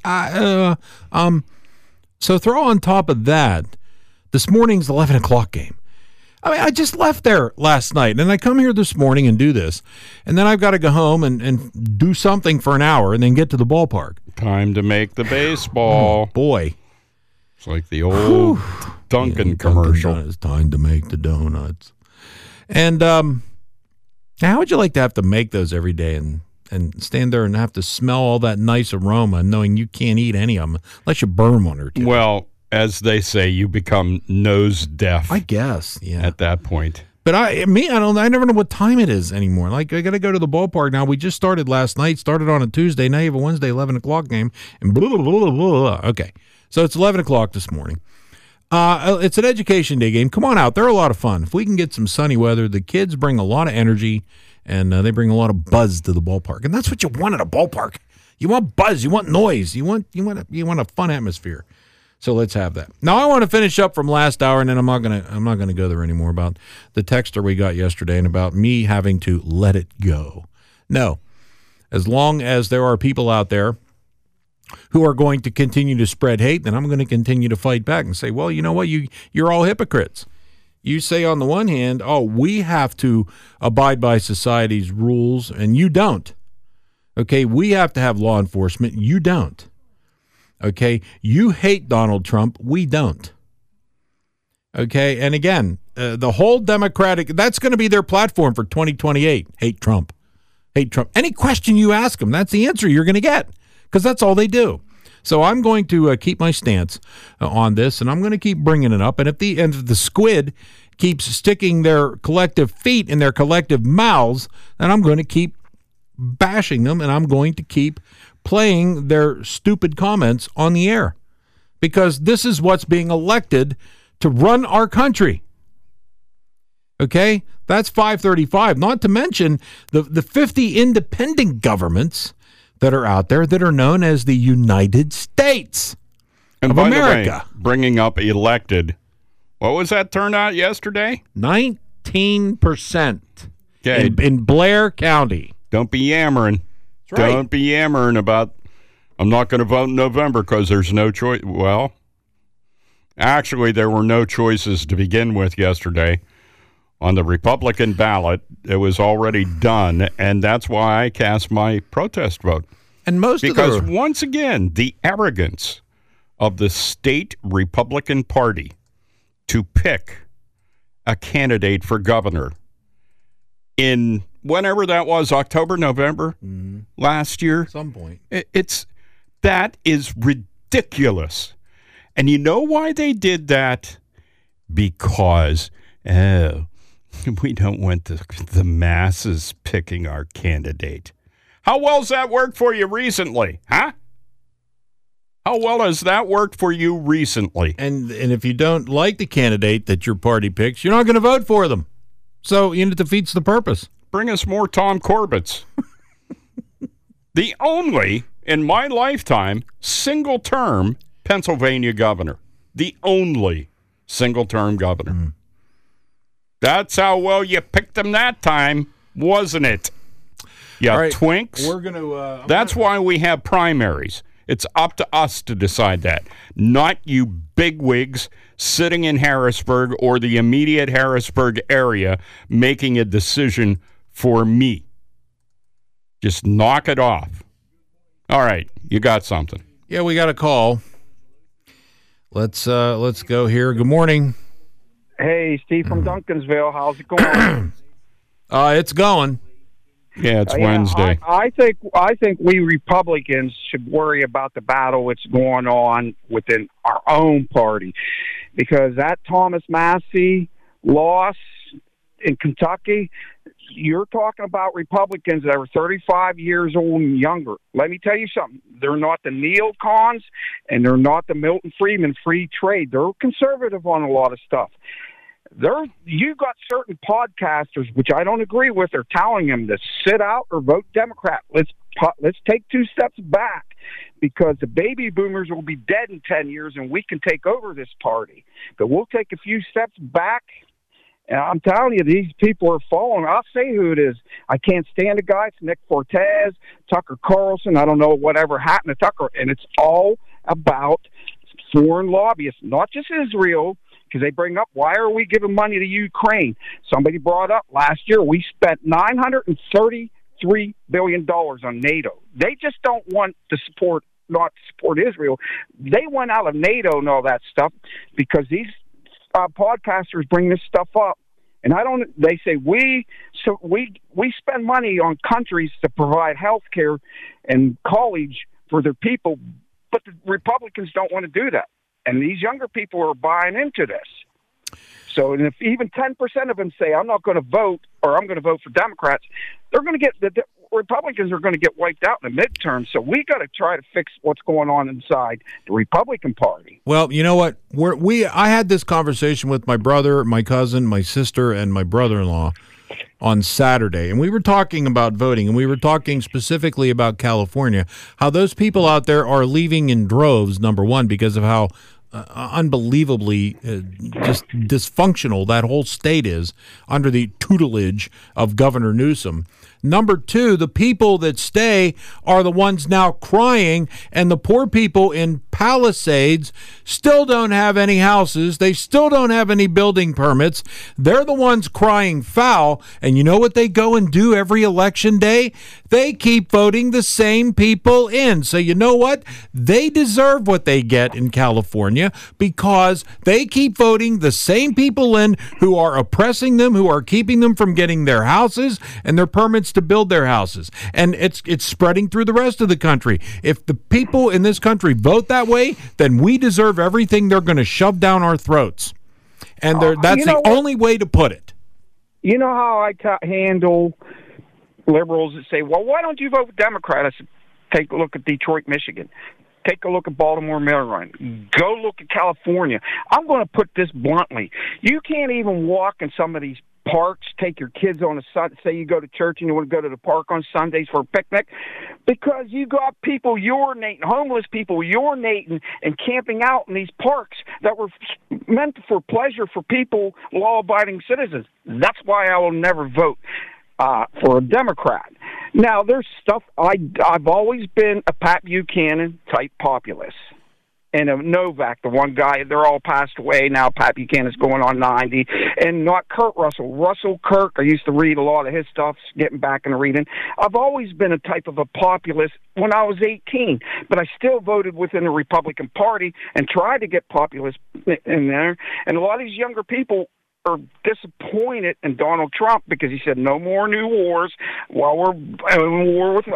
S12: So throw on top of that this morning's 11 o'clock game. I mean, I just left there last night, and I come here this morning and do this, and then I've got to go home and do something for an hour and then get to the ballpark.
S14: Time to make the baseball.
S12: Oh, boy.
S14: It's like the old Dunkin' commercial.
S12: It's time to make the donuts. And how would you like to have to make those every day and stand there and have to smell all that nice aroma knowing you can't eat any of them unless you burn one or two?
S14: Well, as they say, you become nose deaf.
S12: I guess, yeah.
S14: At that point.
S12: But I never know what time it is anymore. Like, I got to go to the ballpark now. We just started last night, started on a Tuesday. Now you have a Wednesday 11 o'clock game. And blah, blah, blah, blah, blah. Okay. So it's 11 o'clock this morning. It's an education day game. Come on out. They're a lot of fun. If we can get some sunny weather, the kids bring a lot of energy, and they bring a lot of buzz to the ballpark. And that's what you want at a ballpark. You want buzz. You want noise. You want a fun atmosphere. So let's have that. Now I want to finish up from last hour, and then I'm not gonna go there anymore about the texter we got yesterday and about me having to let it go. No, as long as there are people out there who are going to continue to spread hate, then I'm going to continue to fight back and say, well, you know what? You're all hypocrites. You say on the one hand, oh, we have to abide by society's rules, and you don't. Okay, we have to have law enforcement. You don't. Okay, you hate Donald Trump. We don't. Okay, and again, the whole Democratic, that's going to be their platform for 2028. Hate Trump. hate Trump. Any question you ask them, that's the answer you're going to get, because that's all they do. So I'm going to keep my stance on this, and I'm going to keep bringing it up. And if the squid keeps sticking their collective feet in their collective mouths, then I'm going to keep bashing them, and I'm going to keep playing their stupid comments on the air, because this is what's being elected to run our country. Okay? That's 535. Not to mention the 50 independent governments that are out there that are known as the United States of America.
S14: The way, bringing up elected, what was that turnout yesterday?
S12: 19%
S14: okay.
S12: in Blair County.
S14: Don't be yammering.
S12: That's right.
S14: Don't be yammering about, I'm not going to vote in November because there's no choice. Well, actually, there were no choices to begin with yesterday. On the Republican ballot, it was already done, and that's why I cast my protest vote.
S12: And
S14: because once again, the arrogance of the state Republican Party to pick a candidate for governor in whenever that was, October, November last year.
S12: At some point.
S14: That is ridiculous. And you know why they did that? Because, we don't want the masses picking our candidate. How well's that worked for you recently, huh? How well has that worked for you recently?
S12: And if you don't like the candidate that your party picks, you're not going to vote for them. So it defeats the purpose.
S14: Bring us more Tom Corbett's. The only, in my lifetime, single-term Pennsylvania governor. The only single-term governor. That's how well you picked them that time, wasn't it? Yeah, right, twinks.
S12: We're going to.
S14: That's why we have primaries. It's up to us to decide that, not you bigwigs sitting in Harrisburg or the immediate Harrisburg area making a decision for me. Just knock it off. All right, you got something.
S12: Yeah, we got a call. Let's go here. Good morning.
S9: Hey, Steve from Duncansville. How's it going?
S12: It's going.
S14: Yeah, it's Wednesday.
S9: I think we Republicans should worry about the battle that's going on within our own party, because that Thomas Massie loss in Kentucky, you're talking about Republicans that are 35 years old and younger. Let me tell you something. They're not the neocons, and they're not the Milton Friedman free trade. They're conservative on a lot of stuff. You got certain podcasters, which I don't agree with, are telling them to sit out or vote Democrat. Let's take 2 steps back, because the baby boomers will be dead in 10 years and we can take over this party. But we'll take a few steps back. And I'm telling you, these people are falling. I'll say who it is. I can't stand the guy. It's Nick Fortes, Tucker Carlson. I don't know whatever happened to Tucker. And it's all about foreign lobbyists, not just Israel, because they bring up, why are we giving money to Ukraine? Somebody brought up last year we spent $933 billion on NATO. They just don't want to not support Israel. They went out of NATO and all that stuff because these podcasters bring this stuff up. And they say we spend money on countries to provide health care and college for their people, but the Republicans don't want to do that. And these younger people are buying into this. So if even 10% of them say, I'm not going to vote, or I'm going to vote for Democrats, the Republicans are going to get wiped out in the midterm. So we got to try to fix what's going on inside the Republican Party.
S12: Well, you know what? I had this conversation with my brother, my cousin, my sister, and my brother-in-law on Saturday, and we were talking about voting, and we were talking specifically about California, how those people out there are leaving in droves, number one, because of how unbelievably just dysfunctional that whole state is under the tutelage of Governor Newsom. Number two, the people that stay are the ones now crying, and the poor people in Palisades still don't have any houses. They still don't have any building permits. They're the ones crying foul. And you know what they go and do every election day? They keep voting the same people in. So you know what? They deserve what they get in California because they keep voting the same people in who are oppressing them, who are keeping them from getting their houses and their permits to build their houses. And it's spreading through the rest of the country. If the people in this country vote that way, then we deserve everything they're going to shove down our throats. And that's the only way to put it.
S9: You know how I handle liberals that say, well, why don't you vote Democrat? I said, take a look at Detroit, Michigan. Take a look at Baltimore, Maryland. Go look at California. I'm going to put this bluntly. You can't even walk in some of these parks, take your kids on a Sunday, say you go to church and you want to go to the park on Sundays for a picnic, because you got people urinating, homeless people urinating and camping out in these parks that were meant for pleasure for people, law-abiding citizens. That's why I will never vote for a Democrat. Now, there's stuff, I've always been a Pat Buchanan type populist. And a Novak, the one guy, they're all passed away now. Pat Buchanan's going on 90. And not Kurt Russell. Russell Kirk, I used to read a lot of his stuff, getting back into reading. I've always been a type of a populist when I was 18. But I still voted within the Republican Party and tried to get populists in there. And a lot of these younger people are disappointed in Donald Trump because he said no more new wars while we're in war with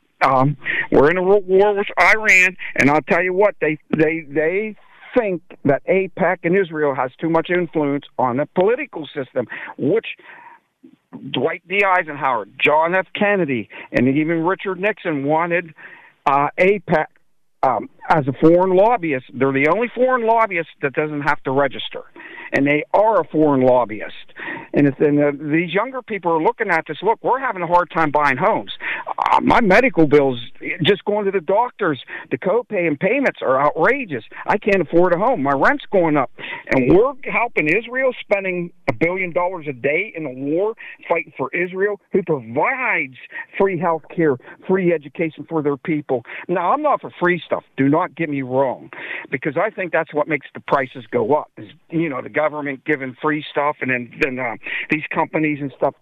S9: we're in a war with Iran, and I'll tell you what, they think that AIPAC and Israel has too much influence on the political system, which Dwight D. Eisenhower, John F. Kennedy, and even Richard Nixon wanted AIPAC as a foreign lobbyist. They're the only foreign lobbyist that doesn't have to register. And they are a foreign lobbyist. And these younger people are looking at this, look, we're having a hard time buying homes. My medical bills, just going to the doctors, the copay and payments are outrageous. I can't afford a home. My rent's going up. And we're helping Israel, spending $1 billion a day in a war, fighting for Israel, who provides free health care, free education for their people. Now, I'm not for free stuff. Do not get me wrong. Because I think that's what makes the prices go up. Is, the government giving free stuff and then these companies and stuff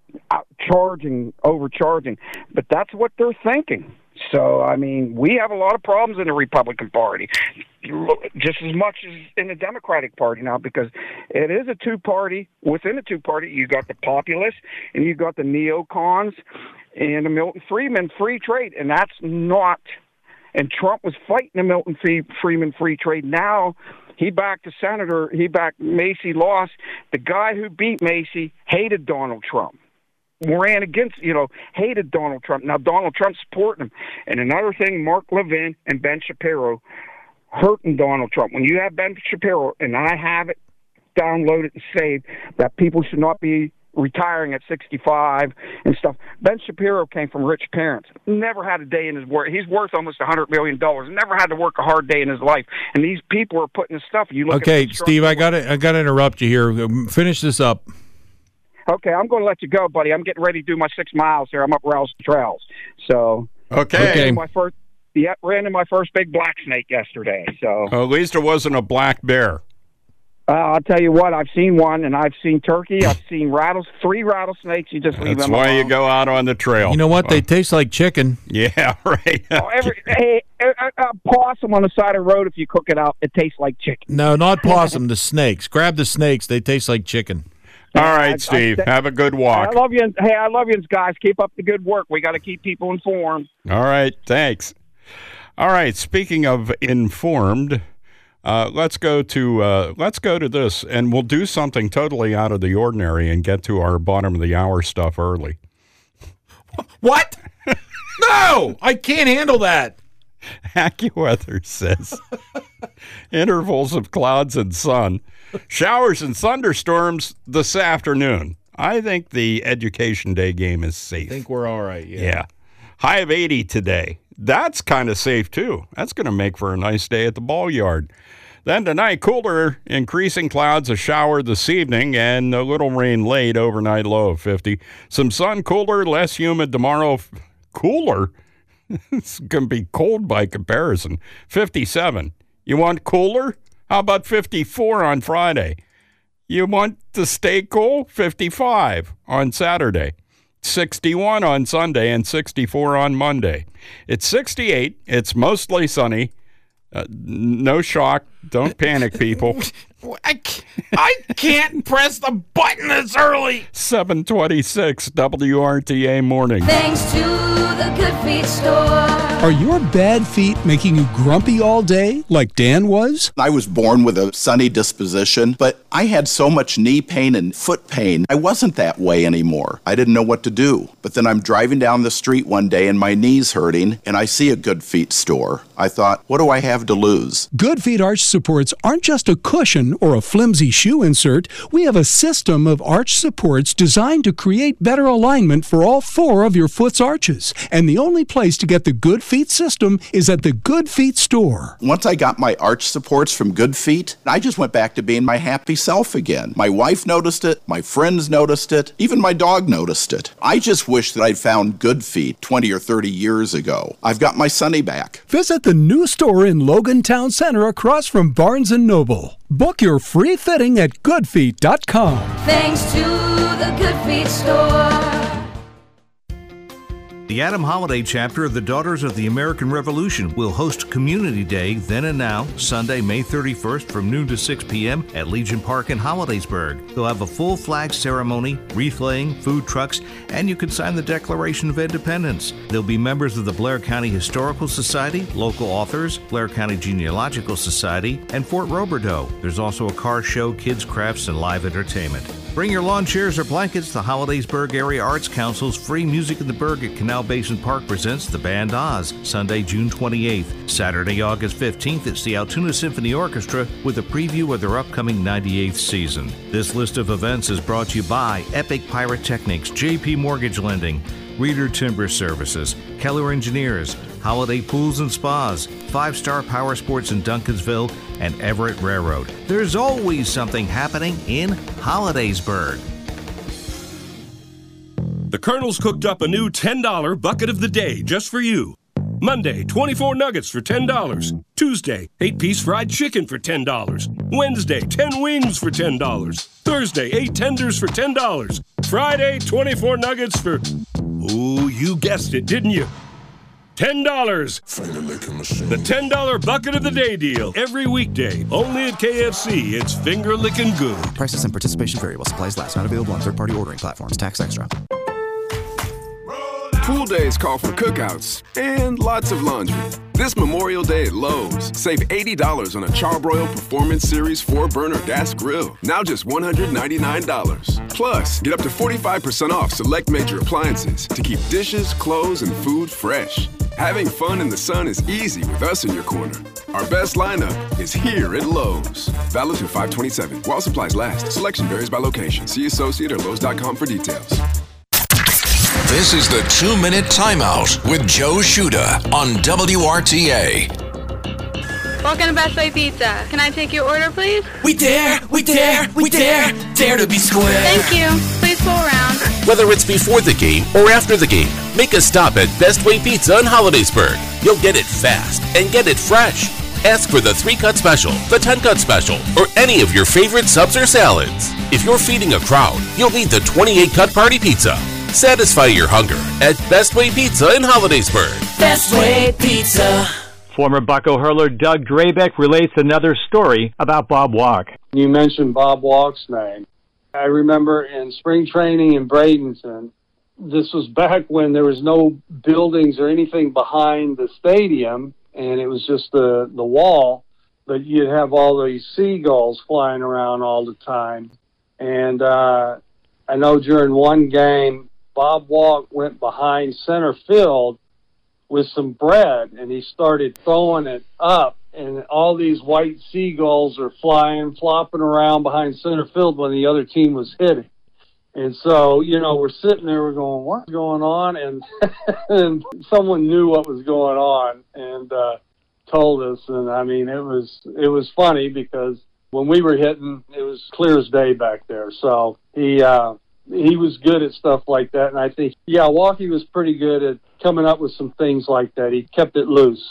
S9: overcharging. But that's what they're thinking. So, I mean, we have a lot of problems in the Republican Party, just as much as in the Democratic Party now, because it is a two-party. Within a two-party, you got the populists and you got the neocons and the Milton Friedman free trade, and that's not. And Trump was fighting the Milton Friedman free trade. Now he backed the senator. He backed Macy, lost. The guy who beat Macy hated Donald Trump. Ran against, hated Donald Trump. Now Donald Trump's supporting him. And another thing, Mark Levin and Ben Shapiro hurting Donald Trump. When you have Ben Shapiro, and I have it downloaded and saved, that people should not be retiring at 65 and stuff. Ben Shapiro came from rich parents. Never had a day in his work. He's worth almost $100 million. Never had to work a hard day in his life. And these people are putting this stuff. You look.
S12: Okay, Steve, I got to interrupt you here. Finish this up.
S9: Okay, I'm going to let you go, buddy. I'm getting ready to do my 6 miles here. I'm up Rouse Trails. So
S14: okay.
S9: Ran in my first big black snake yesterday. So
S14: at least it wasn't a black bear.
S9: I'll tell you what, I've seen one, and I've seen turkey. I've seen 3 rattlesnakes. You just leave them alone.
S14: That's why you go out on the trail.
S12: You know what? They taste like chicken.
S14: Yeah, right.
S9: A possum on the side of the road, if you cook it out, it tastes like chicken.
S12: No, not possum, the snakes. Grab the snakes. They taste like chicken.
S14: All right, Steve. Have a good walk.
S9: I love you. Hey, I love you guys. Keep up the good work. We got to keep people informed.
S14: All right, thanks. All right, speaking of informed, let's go to this, and we'll do something totally out of the ordinary and get to our bottom of the hour stuff early.
S12: What? No, I can't handle that.
S14: AccuWeather says intervals of clouds and sun, showers and thunderstorms this afternoon. I think the Education Day game is safe.
S12: I think we're all right.
S14: Yeah. High of 80 today. That's kind of safe, too. That's going to make for a nice day at the ball yard. Then tonight, cooler, increasing clouds, a shower this evening, and a little rain late, overnight low of 50. Some sun, cooler, less humid tomorrow. Cooler? It's going to be cold by comparison. 57. You want cooler? How about 54 on Friday? You want to stay cool? 55 on Saturday. 61 on Sunday and 64 on Monday. It's 68. It's mostly sunny. No shock. Don't panic, people.
S12: I can't press the button this early.
S14: 7:26 WRTA morning.
S10: Thanks to the Good Feet store.
S15: Are your bad feet making you grumpy all day, like Dan was?
S16: I was born with a sunny disposition, but I had so much knee pain and foot pain, I wasn't that way anymore. I didn't know what to do. But then I'm driving down the street one day and my knee's hurting, and I see a Good Feet store. I thought, what do I have to lose?
S15: Good Feet arch supports aren't just a cushion or a flimsy shoe insert. We have a system of arch supports designed to create better alignment for all 4 of your foot's arches. And the only place to get the Good Feet system is at the Good Feet store.
S16: Once I got my arch supports from Good Feet, I just went back to being my happy self again. My wife noticed it, my friends noticed it, even my dog noticed it. I just wish that I'd found Good Feet 20 or 30 years ago. I've got my Sonny back.
S15: Visit the new store in Logan Town Center across from Barnes & Noble. Book your free fitting at goodfeet.com.
S10: Thanks to the Good Feet store.
S6: The Adam Holiday chapter of the Daughters of the American Revolution will host Community Day then and now, Sunday, May 31st from noon to 6 p.m. at Legion Park in Hollidaysburg. They'll have a full flag ceremony, wreath laying, food trucks, and you can sign the Declaration of Independence. There'll be members of the Blair County Historical Society, local authors, Blair County Genealogical Society, and Fort Roberdeau. There's also a car show, kids crafts, and live entertainment. Bring your lawn chairs or blankets. The Hollidaysburg Area Arts Council's Free Music in the Burg at Canal Basin Park presents the Band Oz, Sunday, June 28th. Saturday, August 15th, it's the Altoona Symphony Orchestra with a preview of their upcoming 98th season. This list of events is brought to you by Epic Pyrotechnics, JP Mortgage Lending, Reader Timber Services, Keller Engineers, Holiday Pools and Spas, 5-Star Power Sports in Duncansville, and Everett Railroad. There's always something happening in Hollidaysburg.
S17: The Colonel's cooked up a new $10 bucket of the day just for you. Monday, 24 nuggets for $10. Tuesday, 8-piece fried chicken for $10. Wednesday, 10 wings for $10. Thursday, 8 tenders for $10. Friday, 24 nuggets for... Ooh, you guessed it, didn't you? $10. The $10 bucket of the day deal. Every weekday. Only at KFC. It's finger licking good.
S18: Prices and participation vary while supplies last. Not available on third-party ordering platforms. Tax extra.
S21: Pool days call for cookouts and lots of laundry. This Memorial Day at Lowe's, save $80 on a Charbroil Performance Series 4-burner gas grill. Now just $199. Plus, get up to 45% off select major appliances to keep dishes, clothes, and food fresh. Having fun in the sun is easy with us in your corner. Our best lineup is here at Lowe's. Valid through 5/27. While supplies last. Selection varies by location. See associate or Lowe's.com for details.
S2: This is the 2-Minute Timeout with Joe Shuda on WRTA.
S24: Welcome to Best Way Pizza. Can I take your order, please?
S25: We dare to be square.
S24: Thank you. Please pull around.
S26: Whether it's before the game or after the game, make a stop at Best Way Pizza in Hollidaysburg. You'll get it fast and get it fresh. Ask for the 3-cut special, the 10-cut special, or any of your favorite subs or salads. If you're feeding a crowd, you'll need the 28-cut party pizza. Satisfy your hunger at Best Way Pizza in Hollidaysburg.
S25: Best Way Pizza.
S27: Former Bucko hurler Doug Drabeck relates another story about Bob Walk.
S28: You mentioned Bob Walk's name. I remember in spring training in Bradenton, this was back when there was no buildings or anything behind the stadium, and it was just the wall, but you'd have all these seagulls flying around all the time. And I know during one game, Bob Walk went behind center field with some bread, and he started throwing it up, and all these white seagulls are flopping around behind center field when the other team was hitting. And so, we're sitting there, we're going, what's going on? And, and someone knew what was going on and told us. And, I mean, it was funny because when we were hitting, it was clear as day back there. So he was good at stuff like that. And I think, Walkie was pretty good at coming up with some things like that. He kept it loose.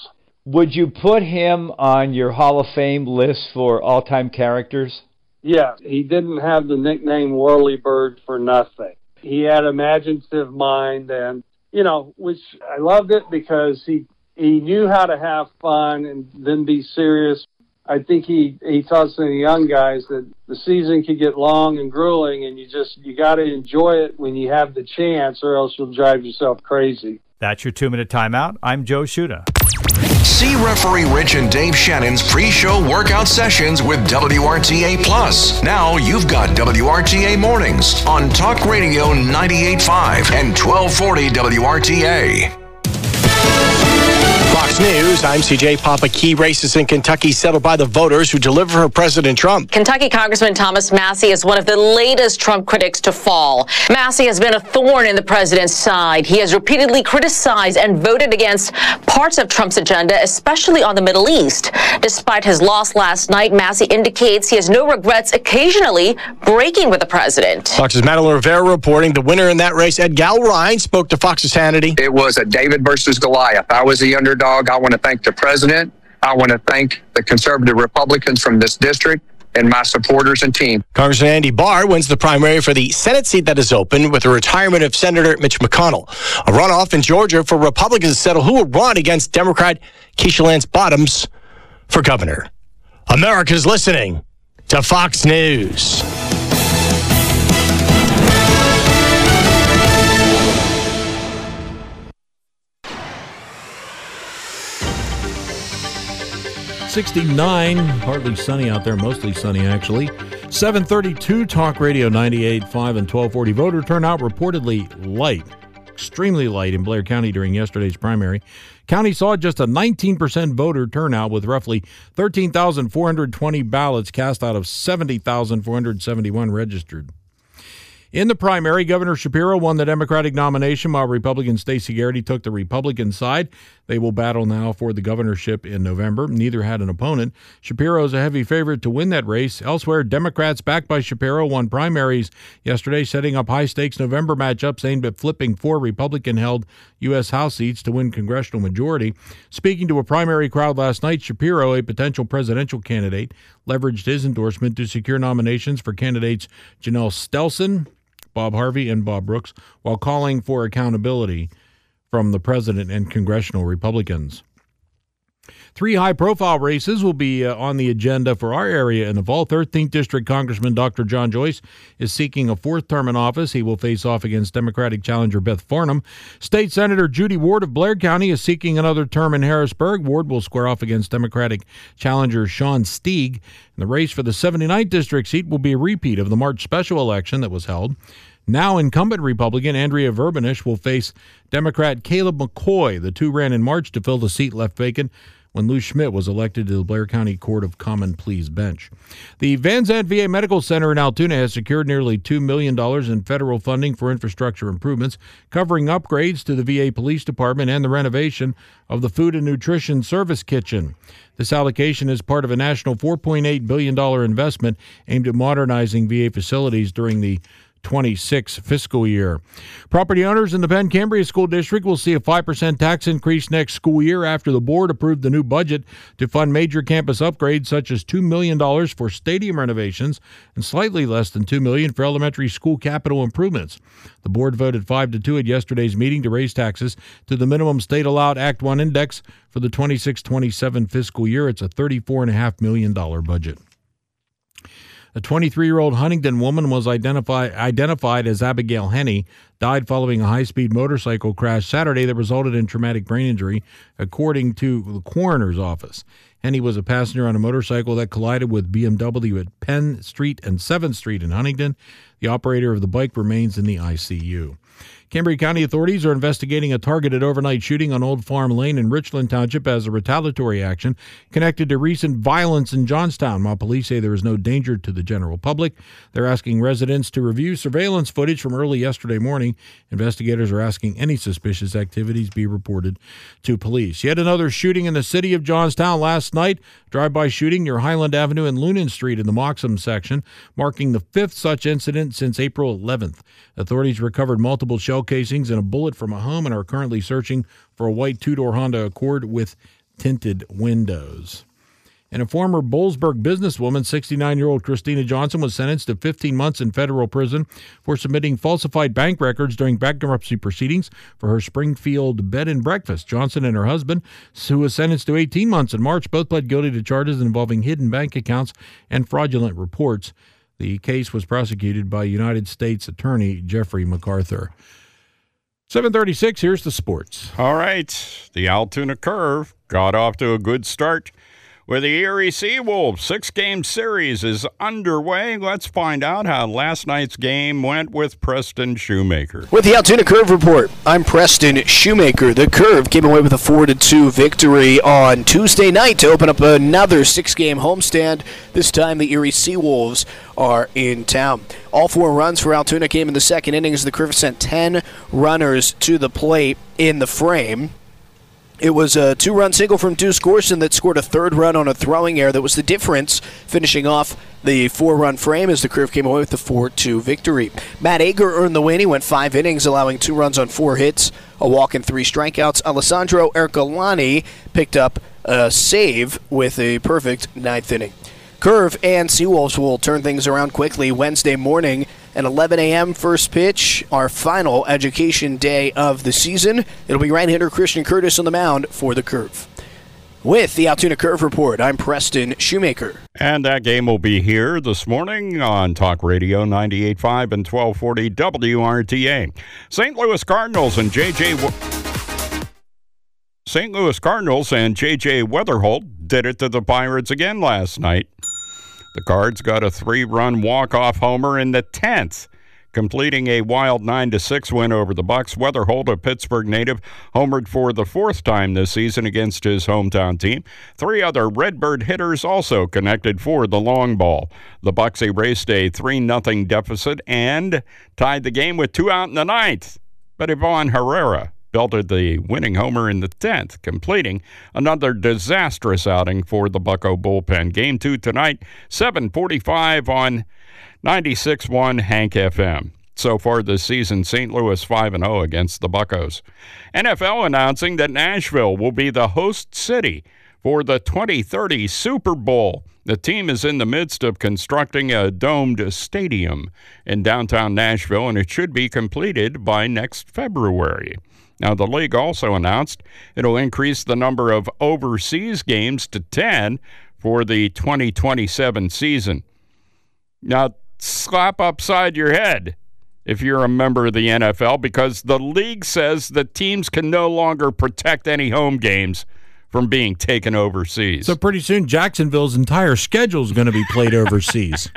S27: Would you put him on your Hall of Fame list for all-time characters?
S28: Yeah, he didn't have the nickname Whirlybird for nothing. He had an imaginative mind, and, which I loved it because he knew how to have fun and then be serious. I think he taught some of the young guys that the season could get long and grueling, and you got to enjoy it when you have the chance, or else you'll drive yourself crazy.
S27: That's your 2-minute timeout. I'm Joe Sciutto.
S2: See Referee Rich and Dave Shannon's pre-show workout sessions with WRTA Plus. Now you've got WRTA Mornings on Talk Radio 98.5 and 1240 WRTA.
S1: Fox News, I'm CJ Papa. Key races in Kentucky settled by the voters who deliver for President Trump.
S3: Kentucky Congressman Thomas Massie is one of the latest Trump critics to fall. Massie has been a thorn in the president's side. He has repeatedly criticized and voted against parts of Trump's agenda, especially on the Middle East. Despite his loss last night, Massie indicates he has no regrets occasionally breaking with the president.
S1: Fox's Madeline Rivera reporting the winner in that race, Ed Galrine, spoke to Fox's Hannity.
S4: It was a David versus Goliath. I was the underdog. I want to thank the president. I want to thank the conservative Republicans from this district and my supporters and team.
S1: Congressman Andy Barr wins the primary for the Senate seat that is open with the retirement of Senator Mitch McConnell. A runoff in Georgia for Republicans to settle who will run against Democrat Keisha Lance Bottoms for governor. America's listening to Fox News.
S12: .69, hardly sunny out there, mostly sunny actually. 7:32 Talk Radio 98.5 and 1240. Voter turnout reportedly light, extremely light in Blair County during yesterday's primary. County saw just a 19% voter turnout with roughly 13,420 ballots cast out of 70,471 registered. In the primary, Governor Shapiro won the Democratic nomination while Republican Stacey Garrity took the Republican side. They will battle now for the governorship in November. Neither had an opponent. Shapiro is a heavy favorite to win that race. Elsewhere, Democrats backed by Shapiro won primaries yesterday, setting up high-stakes November matchups aimed at flipping 4 Republican-held U.S. House seats to win congressional majority. Speaking to a primary crowd last night, Shapiro, a potential presidential candidate, leveraged his endorsement to secure nominations for candidates Janelle Stelson, Bob Harvey, and Bob Brooks, while calling for accountability from the president and congressional Republicans. 3 high-profile races will be on the agenda for our area in the fall. 13th District Congressman Dr. John Joyce is seeking a 4th term in office. He will face off against Democratic challenger Beth Farnham. State Senator Judy Ward of Blair County is seeking another term in Harrisburg. Ward will square off against Democratic challenger Sean Steig. And the race for the 79th District seat will be a repeat of the March special election that was held. Now incumbent Republican Andrea Verbenish will face Democrat Caleb McCoy. The two ran in March to fill the seat left vacant when Lou Schmidt was elected to the Blair County Court of Common Pleas bench. The Van Zandt VA Medical Center in Altoona has secured nearly $2 million in federal funding for infrastructure improvements, covering upgrades to the VA Police Department and the renovation of the Food and Nutrition Service Kitchen. This allocation is part of a national $4.8 billion investment aimed at modernizing VA facilities during the 26 fiscal year. Property owners in the Penn Cambria School District will see a 5% tax increase next school year after the board approved the new budget to fund major campus upgrades such as $2 million for stadium renovations and slightly less than $2 million for elementary school capital improvements. The board voted 5-2 at yesterday's meeting to raise taxes to the minimum state allowed Act 1 index for the 26-27 fiscal year. It's a $34.5 million budget. A 23-year-old Huntington woman was identified as Abigail Henney, died following a high-speed motorcycle crash Saturday that resulted in traumatic brain injury, according to the coroner's office. Henney was a passenger on a motorcycle that collided with BMW at Penn Street and 7th Street in Huntington. The operator of the bike remains in the ICU. Cambria County authorities are investigating a targeted overnight shooting on Old Farm Lane in Richland Township as a retaliatory action connected to recent violence in Johnstown. While police say there is no danger to the general public, they're asking residents to review surveillance footage from early yesterday morning. Investigators are asking any suspicious activities be reported to police. Yet another shooting in the city of Johnstown last night. Drive-by shooting near Highland Avenue and Lunan Street in the Moxham section, marking the 5th such incident since April 11th. Authorities recovered multiple shell casings and a bullet from a home and are currently searching for a white two-door Honda Accord with tinted windows. And a former Boalsburg businesswoman, 69-year-old Christina Johnson, was sentenced to 15 months in federal prison for submitting falsified bank records during bankruptcy proceedings for her Springfield bed and breakfast. Johnson and her husband, who was sentenced to 18 months in March, both pled guilty to charges involving hidden bank accounts and fraudulent reports. The case was prosecuted by United States Attorney Jeffrey MacArthur. 7:36, here's the sports.
S14: All right, the Altoona Curve got off to a good start with the Erie Seawolves. 6-game series is underway. Let's find out how last night's game went with Preston Shoemaker.
S5: With the Altoona Curve Report, I'm Preston Shoemaker. The Curve came away with a 4-2 victory on Tuesday night to open up another 6-game homestand. This time the Erie Seawolves are in town. All 4 runs for Altoona came in the second inning as the Curve sent 10 runners to the plate in the frame. It was a 2-run single from Deuce Gorson that scored a 3rd run on a throwing error that was the difference, finishing off the 4-run frame as the Curve came away with the 4-2 victory. Matt Ager earned the win. He went 5 innings, allowing 2 runs on 4 hits, a walk and 3 strikeouts. Alessandro Ercolani picked up a save with a perfect 9th inning. Curve and Seawolves will turn things around quickly Wednesday morning at 11 a.m. first pitch, our final education day of the season. It'll be right-hander Christian Curtis on the mound for the Curve. With the Altoona Curve Report, I'm Preston Shoemaker.
S14: And that game will be here this morning on Talk Radio 98.5 and 1240 WRTA. St. Louis Cardinals and J.J. Weatherholt did it to the Pirates again last night. The Cards got a 3-run walk-off homer in the 10th, completing a wild 9-6 win over the Bucks. Weatherholt, a Pittsburgh native, homered for the 4th time this season against his hometown team. 3 other Redbird hitters also connected for the long ball. The Bucks erased a 3-0 deficit and tied the game with 2 out in the 9th. But Ivan Herrera belted the winning homer in the 10th, completing another disastrous outing for the Bucco bullpen. Game 2 tonight, 7:45 on 96.1 Hank FM. So far this season, St. Louis 5-0 against the Buccos. NFL announcing that Nashville will be the host city for the 2030 Super Bowl. The team is in the midst of constructing a domed stadium in downtown Nashville, and it should be completed by next February. Now, the league also announced it'll increase the number of overseas games to 10 for the 2027 season. Now, slap upside your head if you're a member of the NFL, because the league says that teams can no longer protect any home games from being taken overseas.
S12: So pretty soon, Jacksonville's entire schedule is going to be played overseas.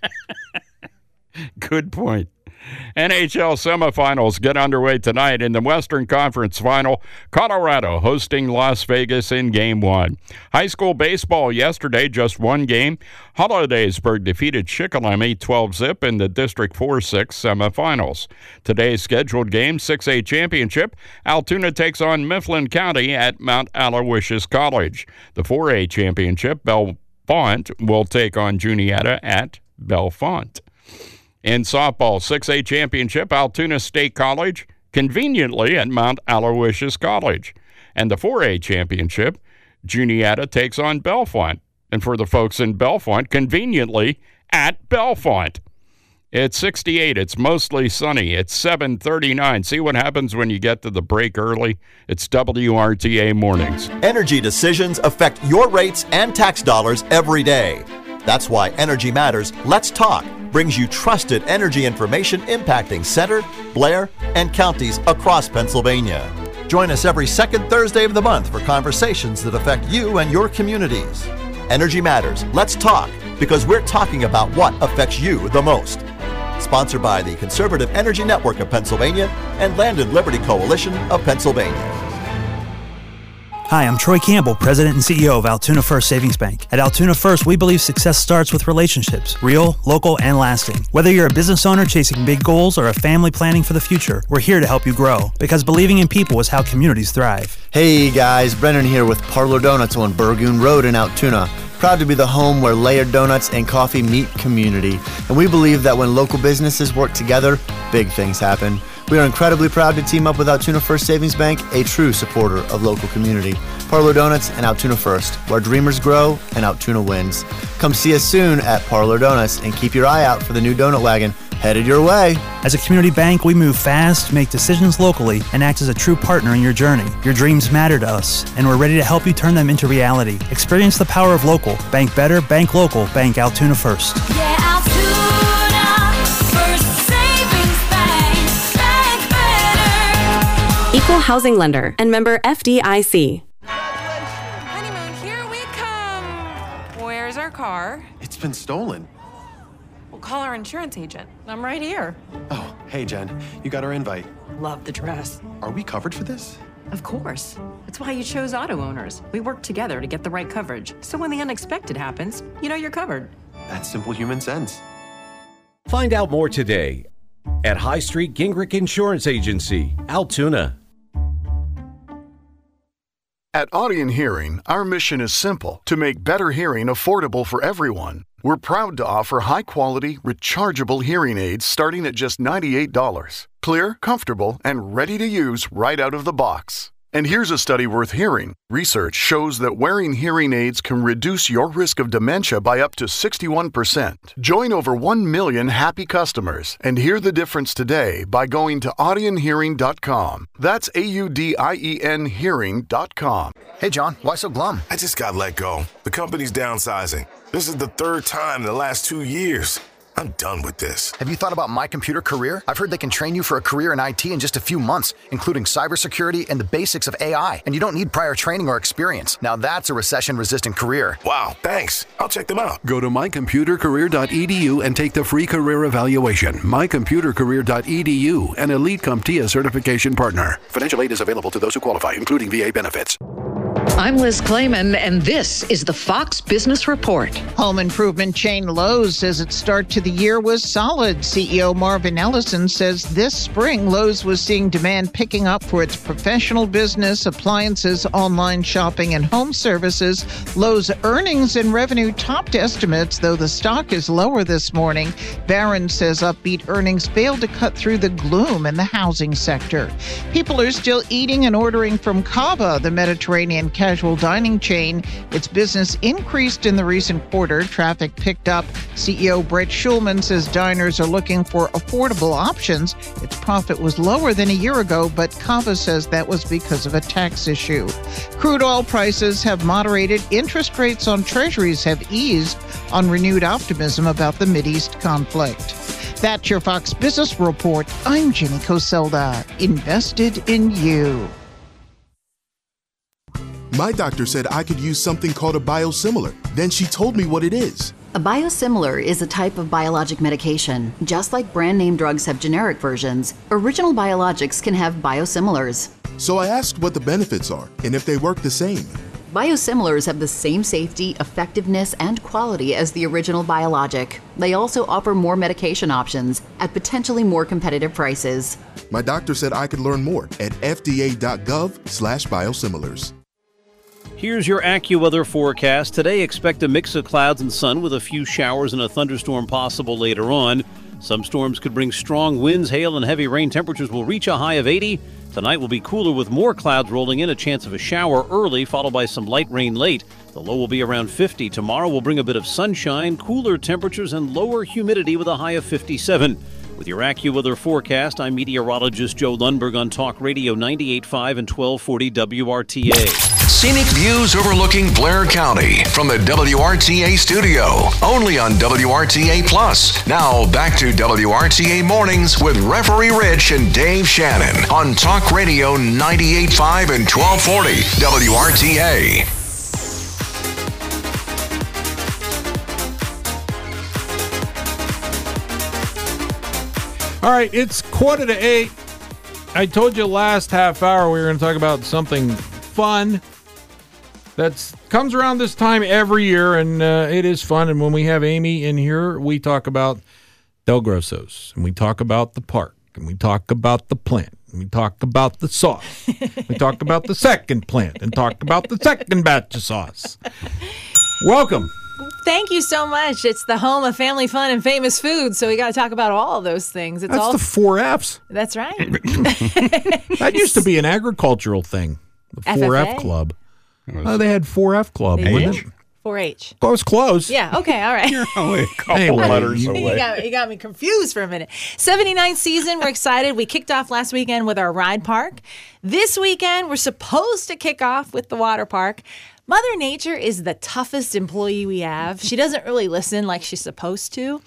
S14: Good point. NHL semifinals get underway tonight. In the Western Conference Final, Colorado hosting Las Vegas in Game 1. High school baseball yesterday, just one game. Hollidaysburg defeated Shikellamy 12-zip in the District 4-6 semifinals. Today's scheduled game, 6A championship, Altoona takes on Mifflin County at Mount Aloysius College. The 4A championship, Bellefonte will take on Juniata at Bellefonte. In softball, 6A championship, Altoona State College, conveniently at Mount Aloysius College. And the 4A championship, Juniata takes on Bellefonte. And for the folks in Bellefonte, conveniently at Bellefonte. It's 68. It's mostly sunny. It's 7:39. See what happens when you get to the break early? It's WRTA Mornings.
S7: Energy decisions affect your rates and tax dollars every day. That's why Energy Matters Let's Talk brings you trusted energy information impacting Center, Blair, and counties across Pennsylvania. Join us every second Thursday of the month for conversations that affect you and your communities. Energy Matters Let's Talk, because we're talking about what affects you the most. Sponsored by the Conservative Energy Network of Pennsylvania and Land and Liberty Coalition of Pennsylvania.
S8: Hi, I'm Troy Campbell, President and CEO of Altoona First Savings Bank. At Altoona First, we believe success starts with relationships, real, local, and lasting. Whether you're a business owner chasing big goals or a family planning for the future, we're here to help you grow, because believing in people is how communities thrive.
S11: Hey guys, Brennan here with Parlor Donuts on Burgoon Road in Altoona. Proud to be the home where layered donuts and coffee meet community. And we believe that when local businesses work together, big things happen. We are incredibly proud to team up with Altoona First Savings Bank, a true supporter of local community. Parlor Donuts and Altoona First, where dreamers grow and Altoona wins. Come see us soon at Parlor Donuts and keep your eye out for the new donut wagon headed your way.
S8: As a community bank, we move fast, make decisions locally, and act as a true partner in your journey. Your dreams matter to us, and we're ready to help you turn them into reality. Experience the power of local. Bank better, bank local, bank Altoona First.
S10: Yeah, Altoona First Savings Bank. Bank better.
S9: Equal housing lender and member FDIC.
S13: Honeymoon, here we come. Where's our car?
S15: It's been stolen.
S13: We'll call our insurance agent. I'm right here.
S15: Oh, hey, Jen. You got our invite.
S13: Love the dress.
S15: Are we covered for this?
S16: Of course. That's why you chose Auto Owners. We work together to get the right coverage. So when the unexpected happens, you know you're covered.
S15: That's simple human sense.
S19: Find out more today at High Street Gingrich Insurance Agency, Altoona.
S20: At Audion Hearing, our mission is simple: to make better hearing affordable for everyone. We're proud to offer high-quality, rechargeable hearing aids starting at just $98. Clear, comfortable, and ready to use right out of the box. And here's a study worth hearing. Research shows that wearing hearing aids can reduce your risk of dementia by up to 61%. Join over 1 million happy customers and hear the difference today by going to audionhearing.com. That's AUDIEN hearing.com.
S22: Hey, John, why so glum? I just got let go. The company's downsizing. This is the third time in the last 2 years. I'm done with this. Have you thought about My Computer Career? I've heard they can train you for a career in IT in just a few months, including cybersecurity and the basics of AI. And you don't need prior training or experience. Now that's a recession-resistant career. Wow, thanks. I'll check them out.
S23: Go to mycomputercareer.edu and take the free career evaluation. Mycomputercareer.edu, an Elite CompTIA certification partner. Financial aid is available to those who qualify, including VA benefits.
S29: I'm Liz Clayman, and this is the Fox Business Report.
S30: Home improvement chain Lowe's says its start to the year was solid. CEO Marvin Ellison says this spring Lowe's was seeing demand picking up for its professional business, appliances, online shopping, and home services. Lowe's earnings and revenue topped estimates, though the stock is lower this morning. Barron says upbeat earnings failed to cut through the gloom in the housing sector. People are still eating and ordering from Cava, the Mediterranean casual dining chain. Its business increased in the recent quarter. Traffic picked up. CEO Brett Schulman says diners are looking for affordable options. Its profit was lower than a year ago, but Cava says that was because of a tax issue. Crude oil prices have moderated. Interest rates on treasuries have eased on renewed optimism about the Mideast conflict. That's your Fox Business Report. I'm Jenny Coselda. Invested in you.
S31: My doctor said I could use something called a biosimilar. Then she told me what it is.
S32: A biosimilar is a type of biologic medication. Just like brand name drugs have generic versions, original biologics can have biosimilars.
S31: So I asked what the benefits are and if they work the same.
S32: Biosimilars have the same safety, effectiveness, and quality as the original biologic. They also offer more medication options at potentially more competitive prices.
S31: My doctor said I could learn more at fda.gov/biosimilars.
S33: Here's your AccuWeather forecast. Today, expect a mix of clouds and sun with a few showers and a thunderstorm possible later on. Some storms could bring strong winds, hail, and heavy rain. Temperatures will reach a high of 80. Tonight will be cooler with more clouds rolling in, a chance of a shower early, followed by some light rain late. The low will be around 50. Tomorrow will bring a bit of sunshine, cooler temperatures, and lower humidity with a high of 57. With your AccuWeather forecast, I'm meteorologist Joe Lundberg on Talk Radio 98.5 and 1240 WRTA.
S2: Scenic views overlooking Blair County from the WRTA studio, only on WRTA Plus. Now back to WRTA Mornings with Referee Rich and Dave Shannon on Talk Radio 98.5 and 1240 WRTA.
S12: All right, it's 7:45. I told you last half hour we were going to talk about something fun that comes around this time every year, and it is fun. And when we have Amy in here, we talk about Del Grosso's, and we talk about the park, and we talk about the plant, and we talk about the sauce. We talk about the second plant and talk about the second batch of sauce. Welcome.
S1: thank you so much. It's the home of family fun and famous food, so we got to talk about all of those things. It's
S12: That's
S1: all
S12: the 4 Fs.
S1: That's right.
S12: That used to be an agricultural thing. The 4F
S1: FFA?
S12: Club. They had 4F Club.
S1: They
S12: wasn't
S1: did?
S12: it?
S1: 4-H.
S12: Close.
S1: Yeah, okay, all right.
S14: You're only a couple
S12: Anyway,
S14: letters
S12: you-
S14: away.
S1: You got me confused for a minute. 79th season, we're excited. We kicked off last weekend with our ride park. This weekend, we're supposed to kick off with the water park. Mother Nature is the toughest employee we have. She doesn't really listen like she's supposed to.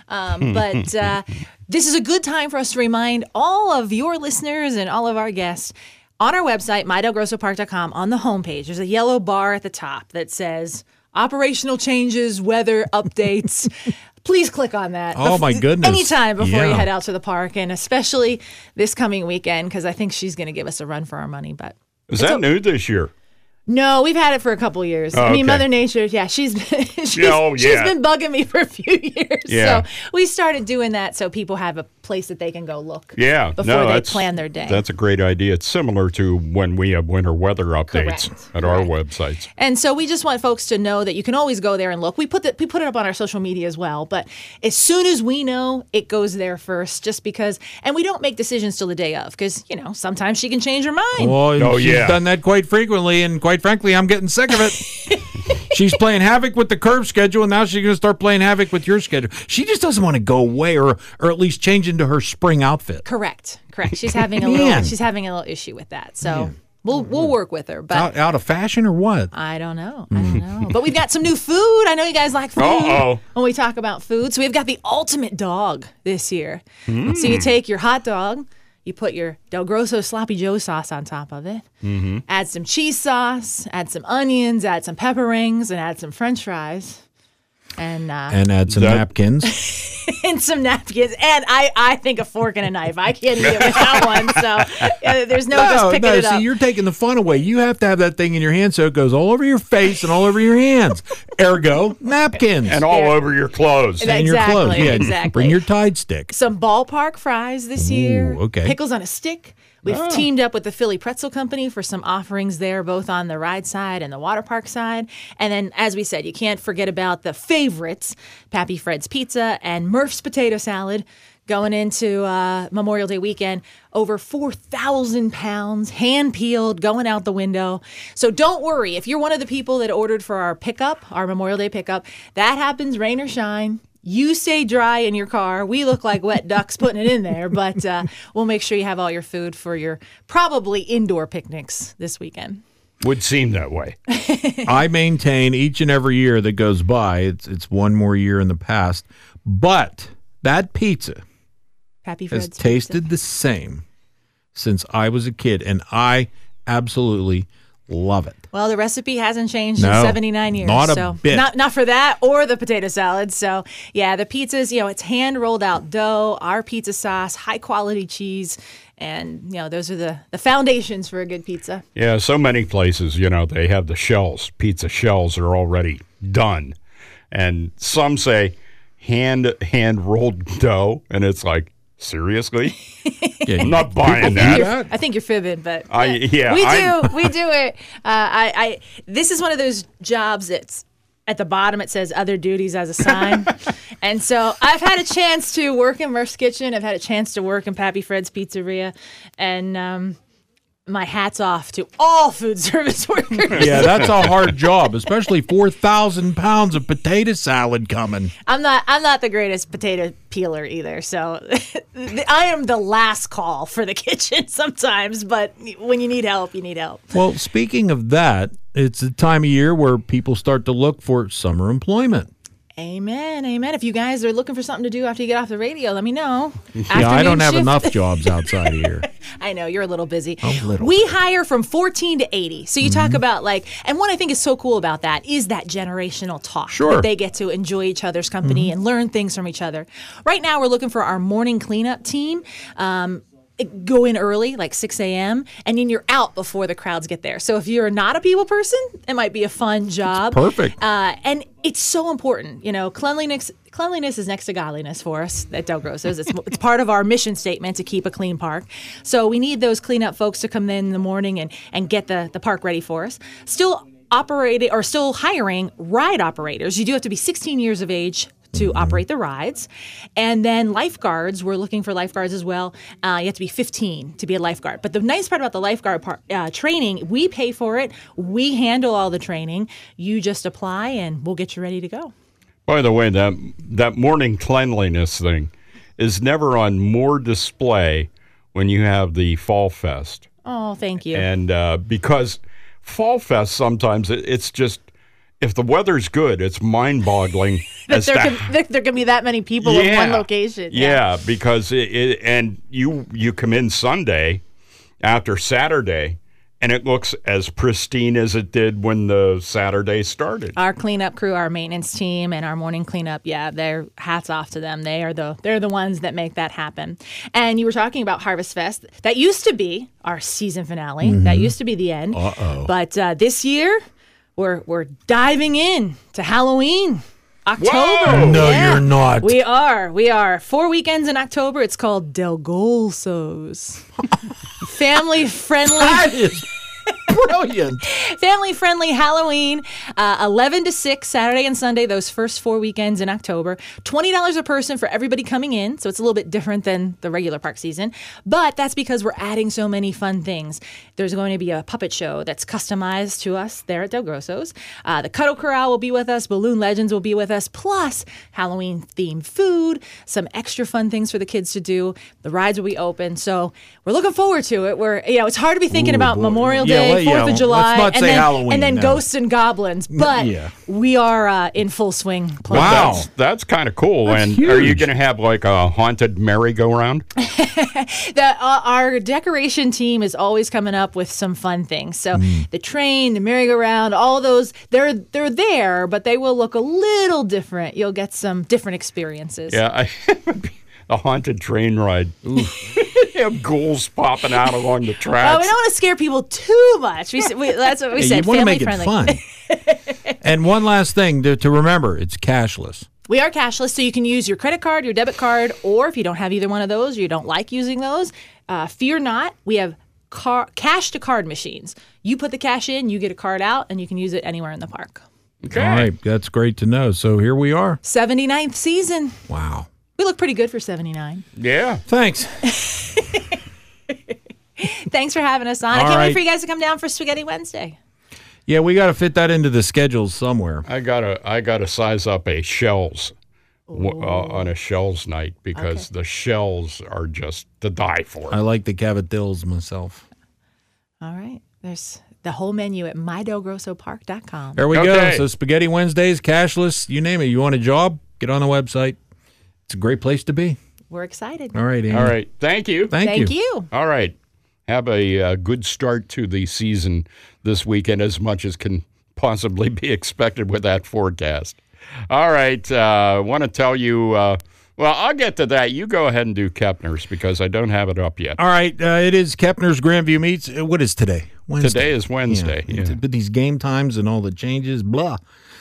S1: But this is a good time for us to remind all of your listeners and all of our guests on our website, mydelgrossopark.com, on the homepage, there's a yellow bar at the top that says operational changes, weather updates. Please click on that.
S12: Oh, my goodness.
S1: Anytime before you
S12: Yeah.
S1: head out to the park, and especially this coming weekend, because I think she's going to give us a run for our money. But
S14: Is that new this year?
S1: no, we've had it for a couple of years.
S14: Oh,
S1: I mean,
S14: okay.
S1: Mother Nature, yeah, she's she's
S14: yeah.
S1: been bugging me for a few years.
S14: Yeah.
S1: So we started doing that so people have a place that they can go look
S14: Yeah.
S1: before they plan their day.
S14: That's a great idea. It's similar to when we have winter weather updates at our websites.
S1: And so we just want folks to know that you can always go there and look. We put it up on our social media as well, but as soon as we know, it goes there first, just because. And we don't make decisions till the day of, because sometimes she can change her mind.
S12: Well, she's done that quite frequently, and quite frankly, I'm getting sick of it. She's playing havoc with the curve schedule, and now she's going to start playing havoc with your schedule. She just doesn't want to go away, or at least change into her spring outfit.
S1: Correct. She's having a
S12: Man.
S1: little issue with that. So we'll work with her. But
S12: Out of fashion or what?
S1: I don't know. But we've got some new food. I know you guys like food
S12: Uh-oh.
S1: when we talk about food. So we've got the ultimate dog this year.
S12: Mm.
S1: So you take your hot dog, you put your Del Grosso Sloppy Joe sauce on top of it,
S12: Mm-hmm.
S1: add some cheese sauce, add some onions, add some pepper rings, and add some French fries. And
S12: add some napkins.
S1: and some napkins, and I think a fork and a knife. I can't eat it without one, so there's no just picking it up.
S12: See, you're taking the fun away. You have to have that thing in your hand so it goes all over your face and all over your hands. Ergo, napkins.
S14: And all over your clothes.
S12: And your clothes. Yeah,
S1: exactly.
S12: Bring your Tide stick.
S1: Some ballpark fries this year.
S12: okay.
S1: Pickles on a stick. We've teamed up with the Philly Pretzel Company for some offerings there, both on the ride side and the water park side. And then, as we said, you can't forget about the favorites, Pappy Fred's Pizza and Murph's Potato Salad. Going into Memorial Day weekend, over 4,000 pounds, hand-peeled, going out the window. So don't worry. If you're one of the people that ordered for our pickup, our Memorial Day pickup, that happens rain or shine. You stay dry in your car. We look like wet ducks putting it in there, but we'll make sure you have all your food for your probably indoor picnics this weekend.
S14: Would seem that way.
S12: I maintain each and every year that goes by, it's one more year in the past, but that pizza
S1: Pappy
S12: has
S1: Fred's
S12: tasted the same since I was a kid, and I absolutely love it.
S1: Well, the recipe hasn't changed in
S12: No,
S1: 79 years.
S12: not a
S1: so
S12: bit.
S1: Not for that or the potato salad. So yeah, the pizzas, it's hand rolled out dough, our pizza sauce, high quality cheese, and those are the foundations for a good pizza.
S14: Yeah, so many places, they have the shells. Pizza shells are already done. And some say hand rolled dough, and it's like, seriously? I'm not buying that.
S1: I think you're fibbing, but
S14: we
S1: do it. This is one of those jobs that's at the bottom. It says other duties as a sign, and so I've had a chance to work in Murph's Kitchen. I've had a chance to work in Pappy Fred's Pizzeria, and my hat's off to all food service workers.
S12: Yeah, that's a hard job, especially 4,000 pounds of potato salad coming.
S1: I'm not the greatest potato peeler either, so I am the last call for the kitchen sometimes, but when you need help, you need help.
S12: Well, speaking of that, it's the time of year where people start to look for summer employment.
S1: Amen. If you guys are looking for something to do after you get off the radio, let me know.
S12: Yeah, I don't have
S1: Afternoon
S12: enough
S1: shift.
S12: jobs outside of here.
S1: I know, you're a little busy.
S12: A little.
S1: We hire from 14 to 80. So you talk about and what I think is so cool about that is that generational talk.
S12: Sure.
S1: That they get to enjoy each other's company and learn things from each other. Right now, we're looking for our morning cleanup team. Go in early, like 6 a.m., and then you're out before the crowds get there. So if you're not a people person, it might be a fun job.
S12: Perfect.
S1: And it's so important. Cleanliness is next to godliness for us at Del Grosso's. It's part of our mission statement to keep a clean park. So we need those cleanup folks to come in the morning and get the park ready for us. Still operating or still hiring ride operators. You do have to be 16 years of age to operate the rides. And then lifeguards, we're looking for lifeguards as well. You have to be 15 to be a lifeguard. But the nice part about the lifeguard training, we pay for it. We handle all the training. You just apply and we'll get you ready to go.
S14: By the way, that morning cleanliness thing is never on more display when you have the Fall Fest.
S1: Oh, thank you.
S14: And because Fall Fest sometimes it's just, if the weather's good, it's mind-boggling.
S1: That there can be that many people in one location.
S14: Yeah, because and you come in Sunday after Saturday, and it looks as pristine as it did when the Saturday started.
S1: Our cleanup crew, our maintenance team, and our morning cleanup, they're hats off to them. They're the ones that make that happen. And you were talking about Harvest Fest. That used to be our season finale. That used to be the end. But this year, we're diving in to Halloween. October.
S12: Whoa! No, you're not.
S1: We are. 4 weekends in October. It's called Del Golso's. Family friendly.
S12: That is brilliant.
S1: Family friendly Halloween, 11 to 6, Saturday and Sunday, those first 4 weekends in October. $20 a person for everybody coming in, so it's a little bit different than the regular park season. But that's because we're adding so many fun things. There's going to be a puppet show that's customized to us there at Del Grosso's. The Cuddle Corral will be with us. Balloon Legends will be with us. Plus, Halloween-themed food, some extra fun things for the kids to do. The rides will be open. So we're looking forward to it. It's hard to be thinking about Memorial Day, 4th of July, and then Ghosts and Goblins. But we are in full swing.
S14: Wow, that's kind of cool. That's huge. Are you going to have like a haunted merry-go-round?
S1: Our decoration team is always coming up with some fun things. So the train, the merry-go-round, all those, they're there, but they will look a little different. You'll get some different experiences.
S14: Yeah, a haunted train ride. You have ghouls popping out along the tracks.
S1: Well, we don't want to scare people too much. That's what we said.
S12: You want to make
S1: friendly.
S12: It fun. And one last thing to remember, it's cashless.
S1: We are cashless, so you can use your credit card, your debit card, or if you don't have either one of those, or you don't like using those, fear not. We have cash-to-card machines. You put the cash in, you get a card out, and you can use it anywhere in the park.
S14: Okay.
S12: All right, that's great to know. So here we are.
S1: 79th season.
S12: Wow.
S1: We look pretty good for 79.
S14: Yeah.
S12: Thanks.
S1: Thanks for having us on. I can't wait for you guys to come down for Spaghetti Wednesday.
S12: Yeah, we got to fit that into the schedules somewhere.
S14: I gotta size up a shells on a shells night because the shells are just to die for.
S12: I like the cavadills myself.
S1: All right. There's the whole menu at mydelgrossopark.com.
S12: There we go. So Spaghetti Wednesdays, cashless, you name it. You want a job? Get on the website. It's a great place to be.
S1: We're excited.
S12: All right, Amy.
S14: All right. Thank you.
S1: Thank you.
S14: All right. Have a good start to the season this weekend, as much as can possibly be expected with that forecast. All right. I want to tell you, well, I'll get to that. You go ahead and do Kepner's because I don't have it up yet.
S12: All right. It is Kepner's Grandview Meats. What is today? Wednesday.
S14: Today is Wednesday. Yeah.
S12: But these game times and all the changes, blah.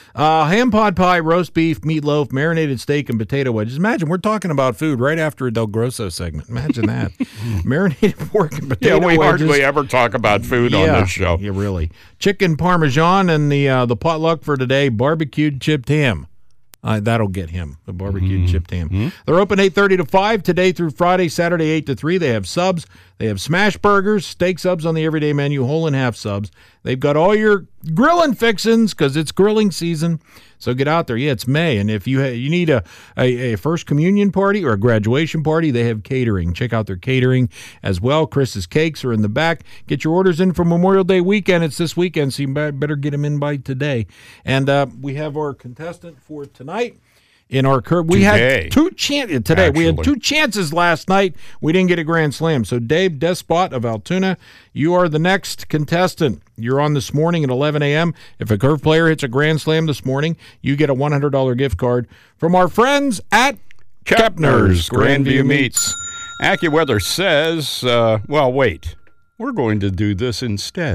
S12: Ham pot pie, roast beef, meatloaf, marinated steak, and potato wedges. Imagine we're talking about food right after a Del Grosso segment. Imagine that. Marinated pork and potato wedges.
S14: Yeah, we hardly ever talk about food on this show.
S12: Yeah, really. Chicken parmesan and the potluck for today, barbecued chipped ham. That'll get him, the barbecued chipped ham. They're open 8:30 to 5 today through Friday, Saturday 8 to 3. They have subs. They have smash burgers, steak subs on the everyday menu, whole and half subs. They've got all your grilling fixins because it's grilling season. So get out there. Yeah, it's May. And if you need a first communion party or a graduation party, they have catering. Check out their catering as well. Chris's Cakes are in the back. Get your orders in for Memorial Day weekend. It's this weekend, so you better get them in by today. And we have our contestant for tonight. In our curve, we had two chances today. Actually. We had two chances last night. We didn't get a grand slam. So Dave Despot of Altoona, you are the next contestant. You're on this morning at 11 a.m. If a curve player hits a grand slam this morning, you get a $100 gift card from our friends at Kepner's Grandview Meats.
S14: AccuWeather says, well, wait. We're going to do this instead.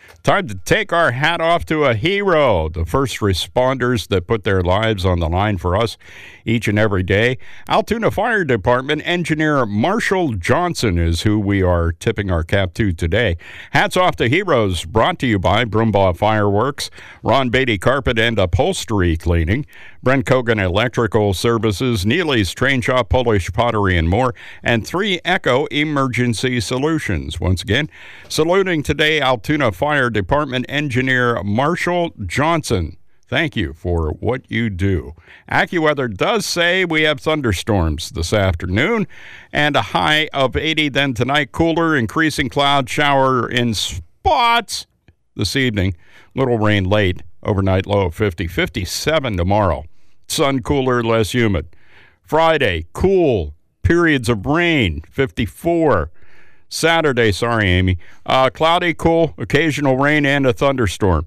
S14: Time to take our hat off to a hero, the first responders that put their lives on the line for us each and every day. Altoona Fire Department engineer Marshall Johnson is who we are tipping our cap to today. Hats off to heroes, brought to you by Broombaugh Fireworks, Ron Beatty Carpet and Upholstery Cleaning, Brent Kogan Electrical Services, Neely's Train Shop, Polish Pottery, and more, and 3 Echo Emergency Solutions. Once again, saluting today Altoona Fire Department engineer Marshall Johnson. Thank you for what you do. AccuWeather does say we have thunderstorms this afternoon and a high of 80. Then tonight, cooler, increasing cloud shower in spots this evening. Little rain late. Overnight low of 50. 57 tomorrow. Sun cooler, less humid. Friday, cool. Periods of rain. 54. Saturday, sorry, Amy. Cloudy, cool, occasional rain, and a thunderstorm.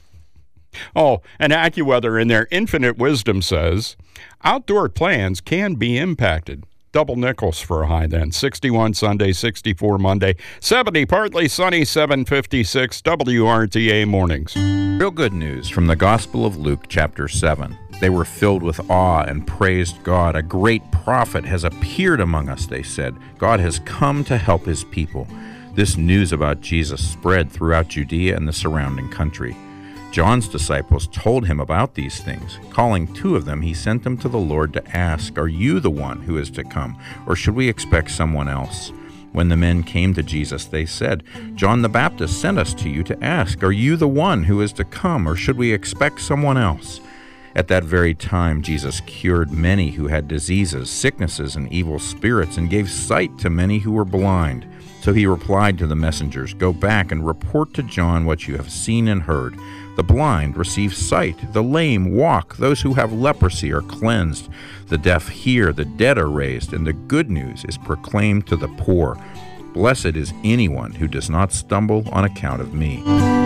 S14: Oh, and AccuWeather in their infinite wisdom says, outdoor plans can be impacted. Double nickels for a high then. 61 Sunday, 64 Monday, 70 partly sunny, 756 WRTA mornings.
S3: Real good news from the Gospel of Luke, chapter 7. They were filled with awe and praised God. A great prophet has appeared among us, they said. God has come to help his people. This news about Jesus spread throughout Judea and the surrounding country. John's disciples told him about these things. Calling 2 of them, he sent them to the Lord to ask, "Are you the one who is to come, or should we expect someone else?" When the men came to Jesus, they said, "John the Baptist sent us to you to ask, 'Are you the one who is to come, or should we expect someone else?'" At that very time, Jesus cured many who had diseases, sicknesses, and evil spirits, and gave sight to many who were blind. So he replied to the messengers, "Go back and report to John what you have seen and heard. The blind receive sight, the lame walk, those who have leprosy are cleansed, the deaf hear, the dead are raised, and the good news is proclaimed to the poor. Blessed is anyone who does not stumble on account of me."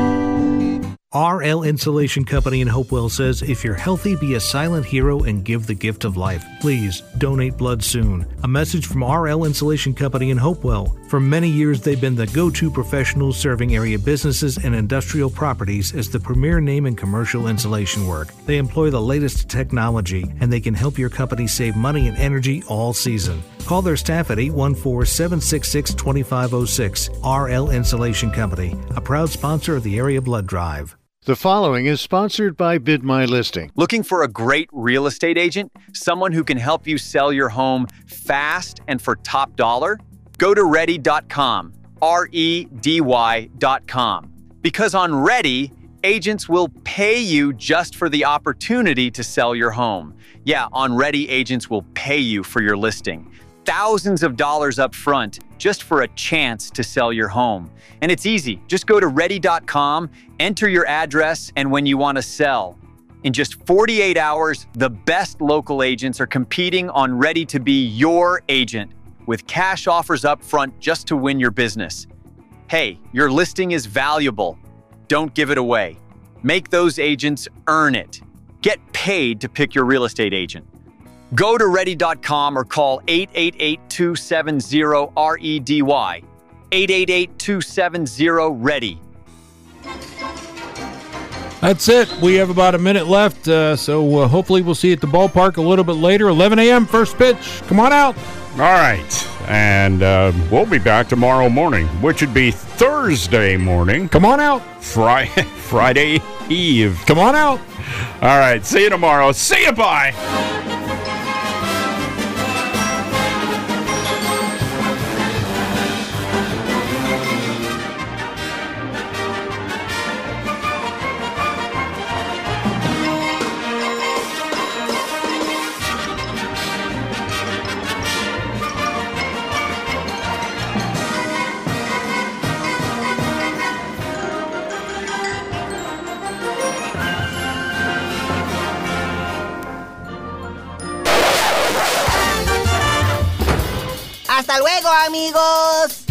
S4: RL Insulation Company in Hopewell says, if you're healthy, be a silent hero and give the gift of life. Please donate blood soon. A message from RL Insulation Company in Hopewell. For many years, they've been the go-to professionals serving area businesses and industrial properties as the premier name in commercial insulation work. They employ the latest technology, and they can help your company save money and energy all season. Call their staff at 814-766-2506. RL Insulation Company, a proud sponsor of the Area Blood Drive.
S5: The following is sponsored by Bid My Listing.
S6: Looking for a great real estate agent? Someone who can help you sell your home fast and for top dollar? Go to Ready.com, REDY.com. Because on Ready, agents will pay you just for the opportunity to sell your home. Yeah, on Ready, agents will pay you for your listing. Thousands of dollars up front just for a chance to sell your home. And it's easy. Just go to Ready.com, enter your address, and when you want to sell. In just 48 hours, the best local agents are competing on Ready to be your agent with cash offers up front just to win your business. Hey, your listing is valuable. Don't give it away. Make those agents earn it. Get paid to pick your real estate agent. Go to Ready.com or call 888-270-REDY. 888-270-READY.
S12: That's it. We have about a minute left, so hopefully we'll see you at the ballpark a little bit later. 11 a.m., first pitch. Come on out.
S14: All right. And we'll be back tomorrow morning, which would be Thursday morning.
S12: Come on out.
S14: Friday Eve.
S12: Come on out.
S14: All right. See you tomorrow. See you. Bye.
S7: ¡Hasta luego, amigos!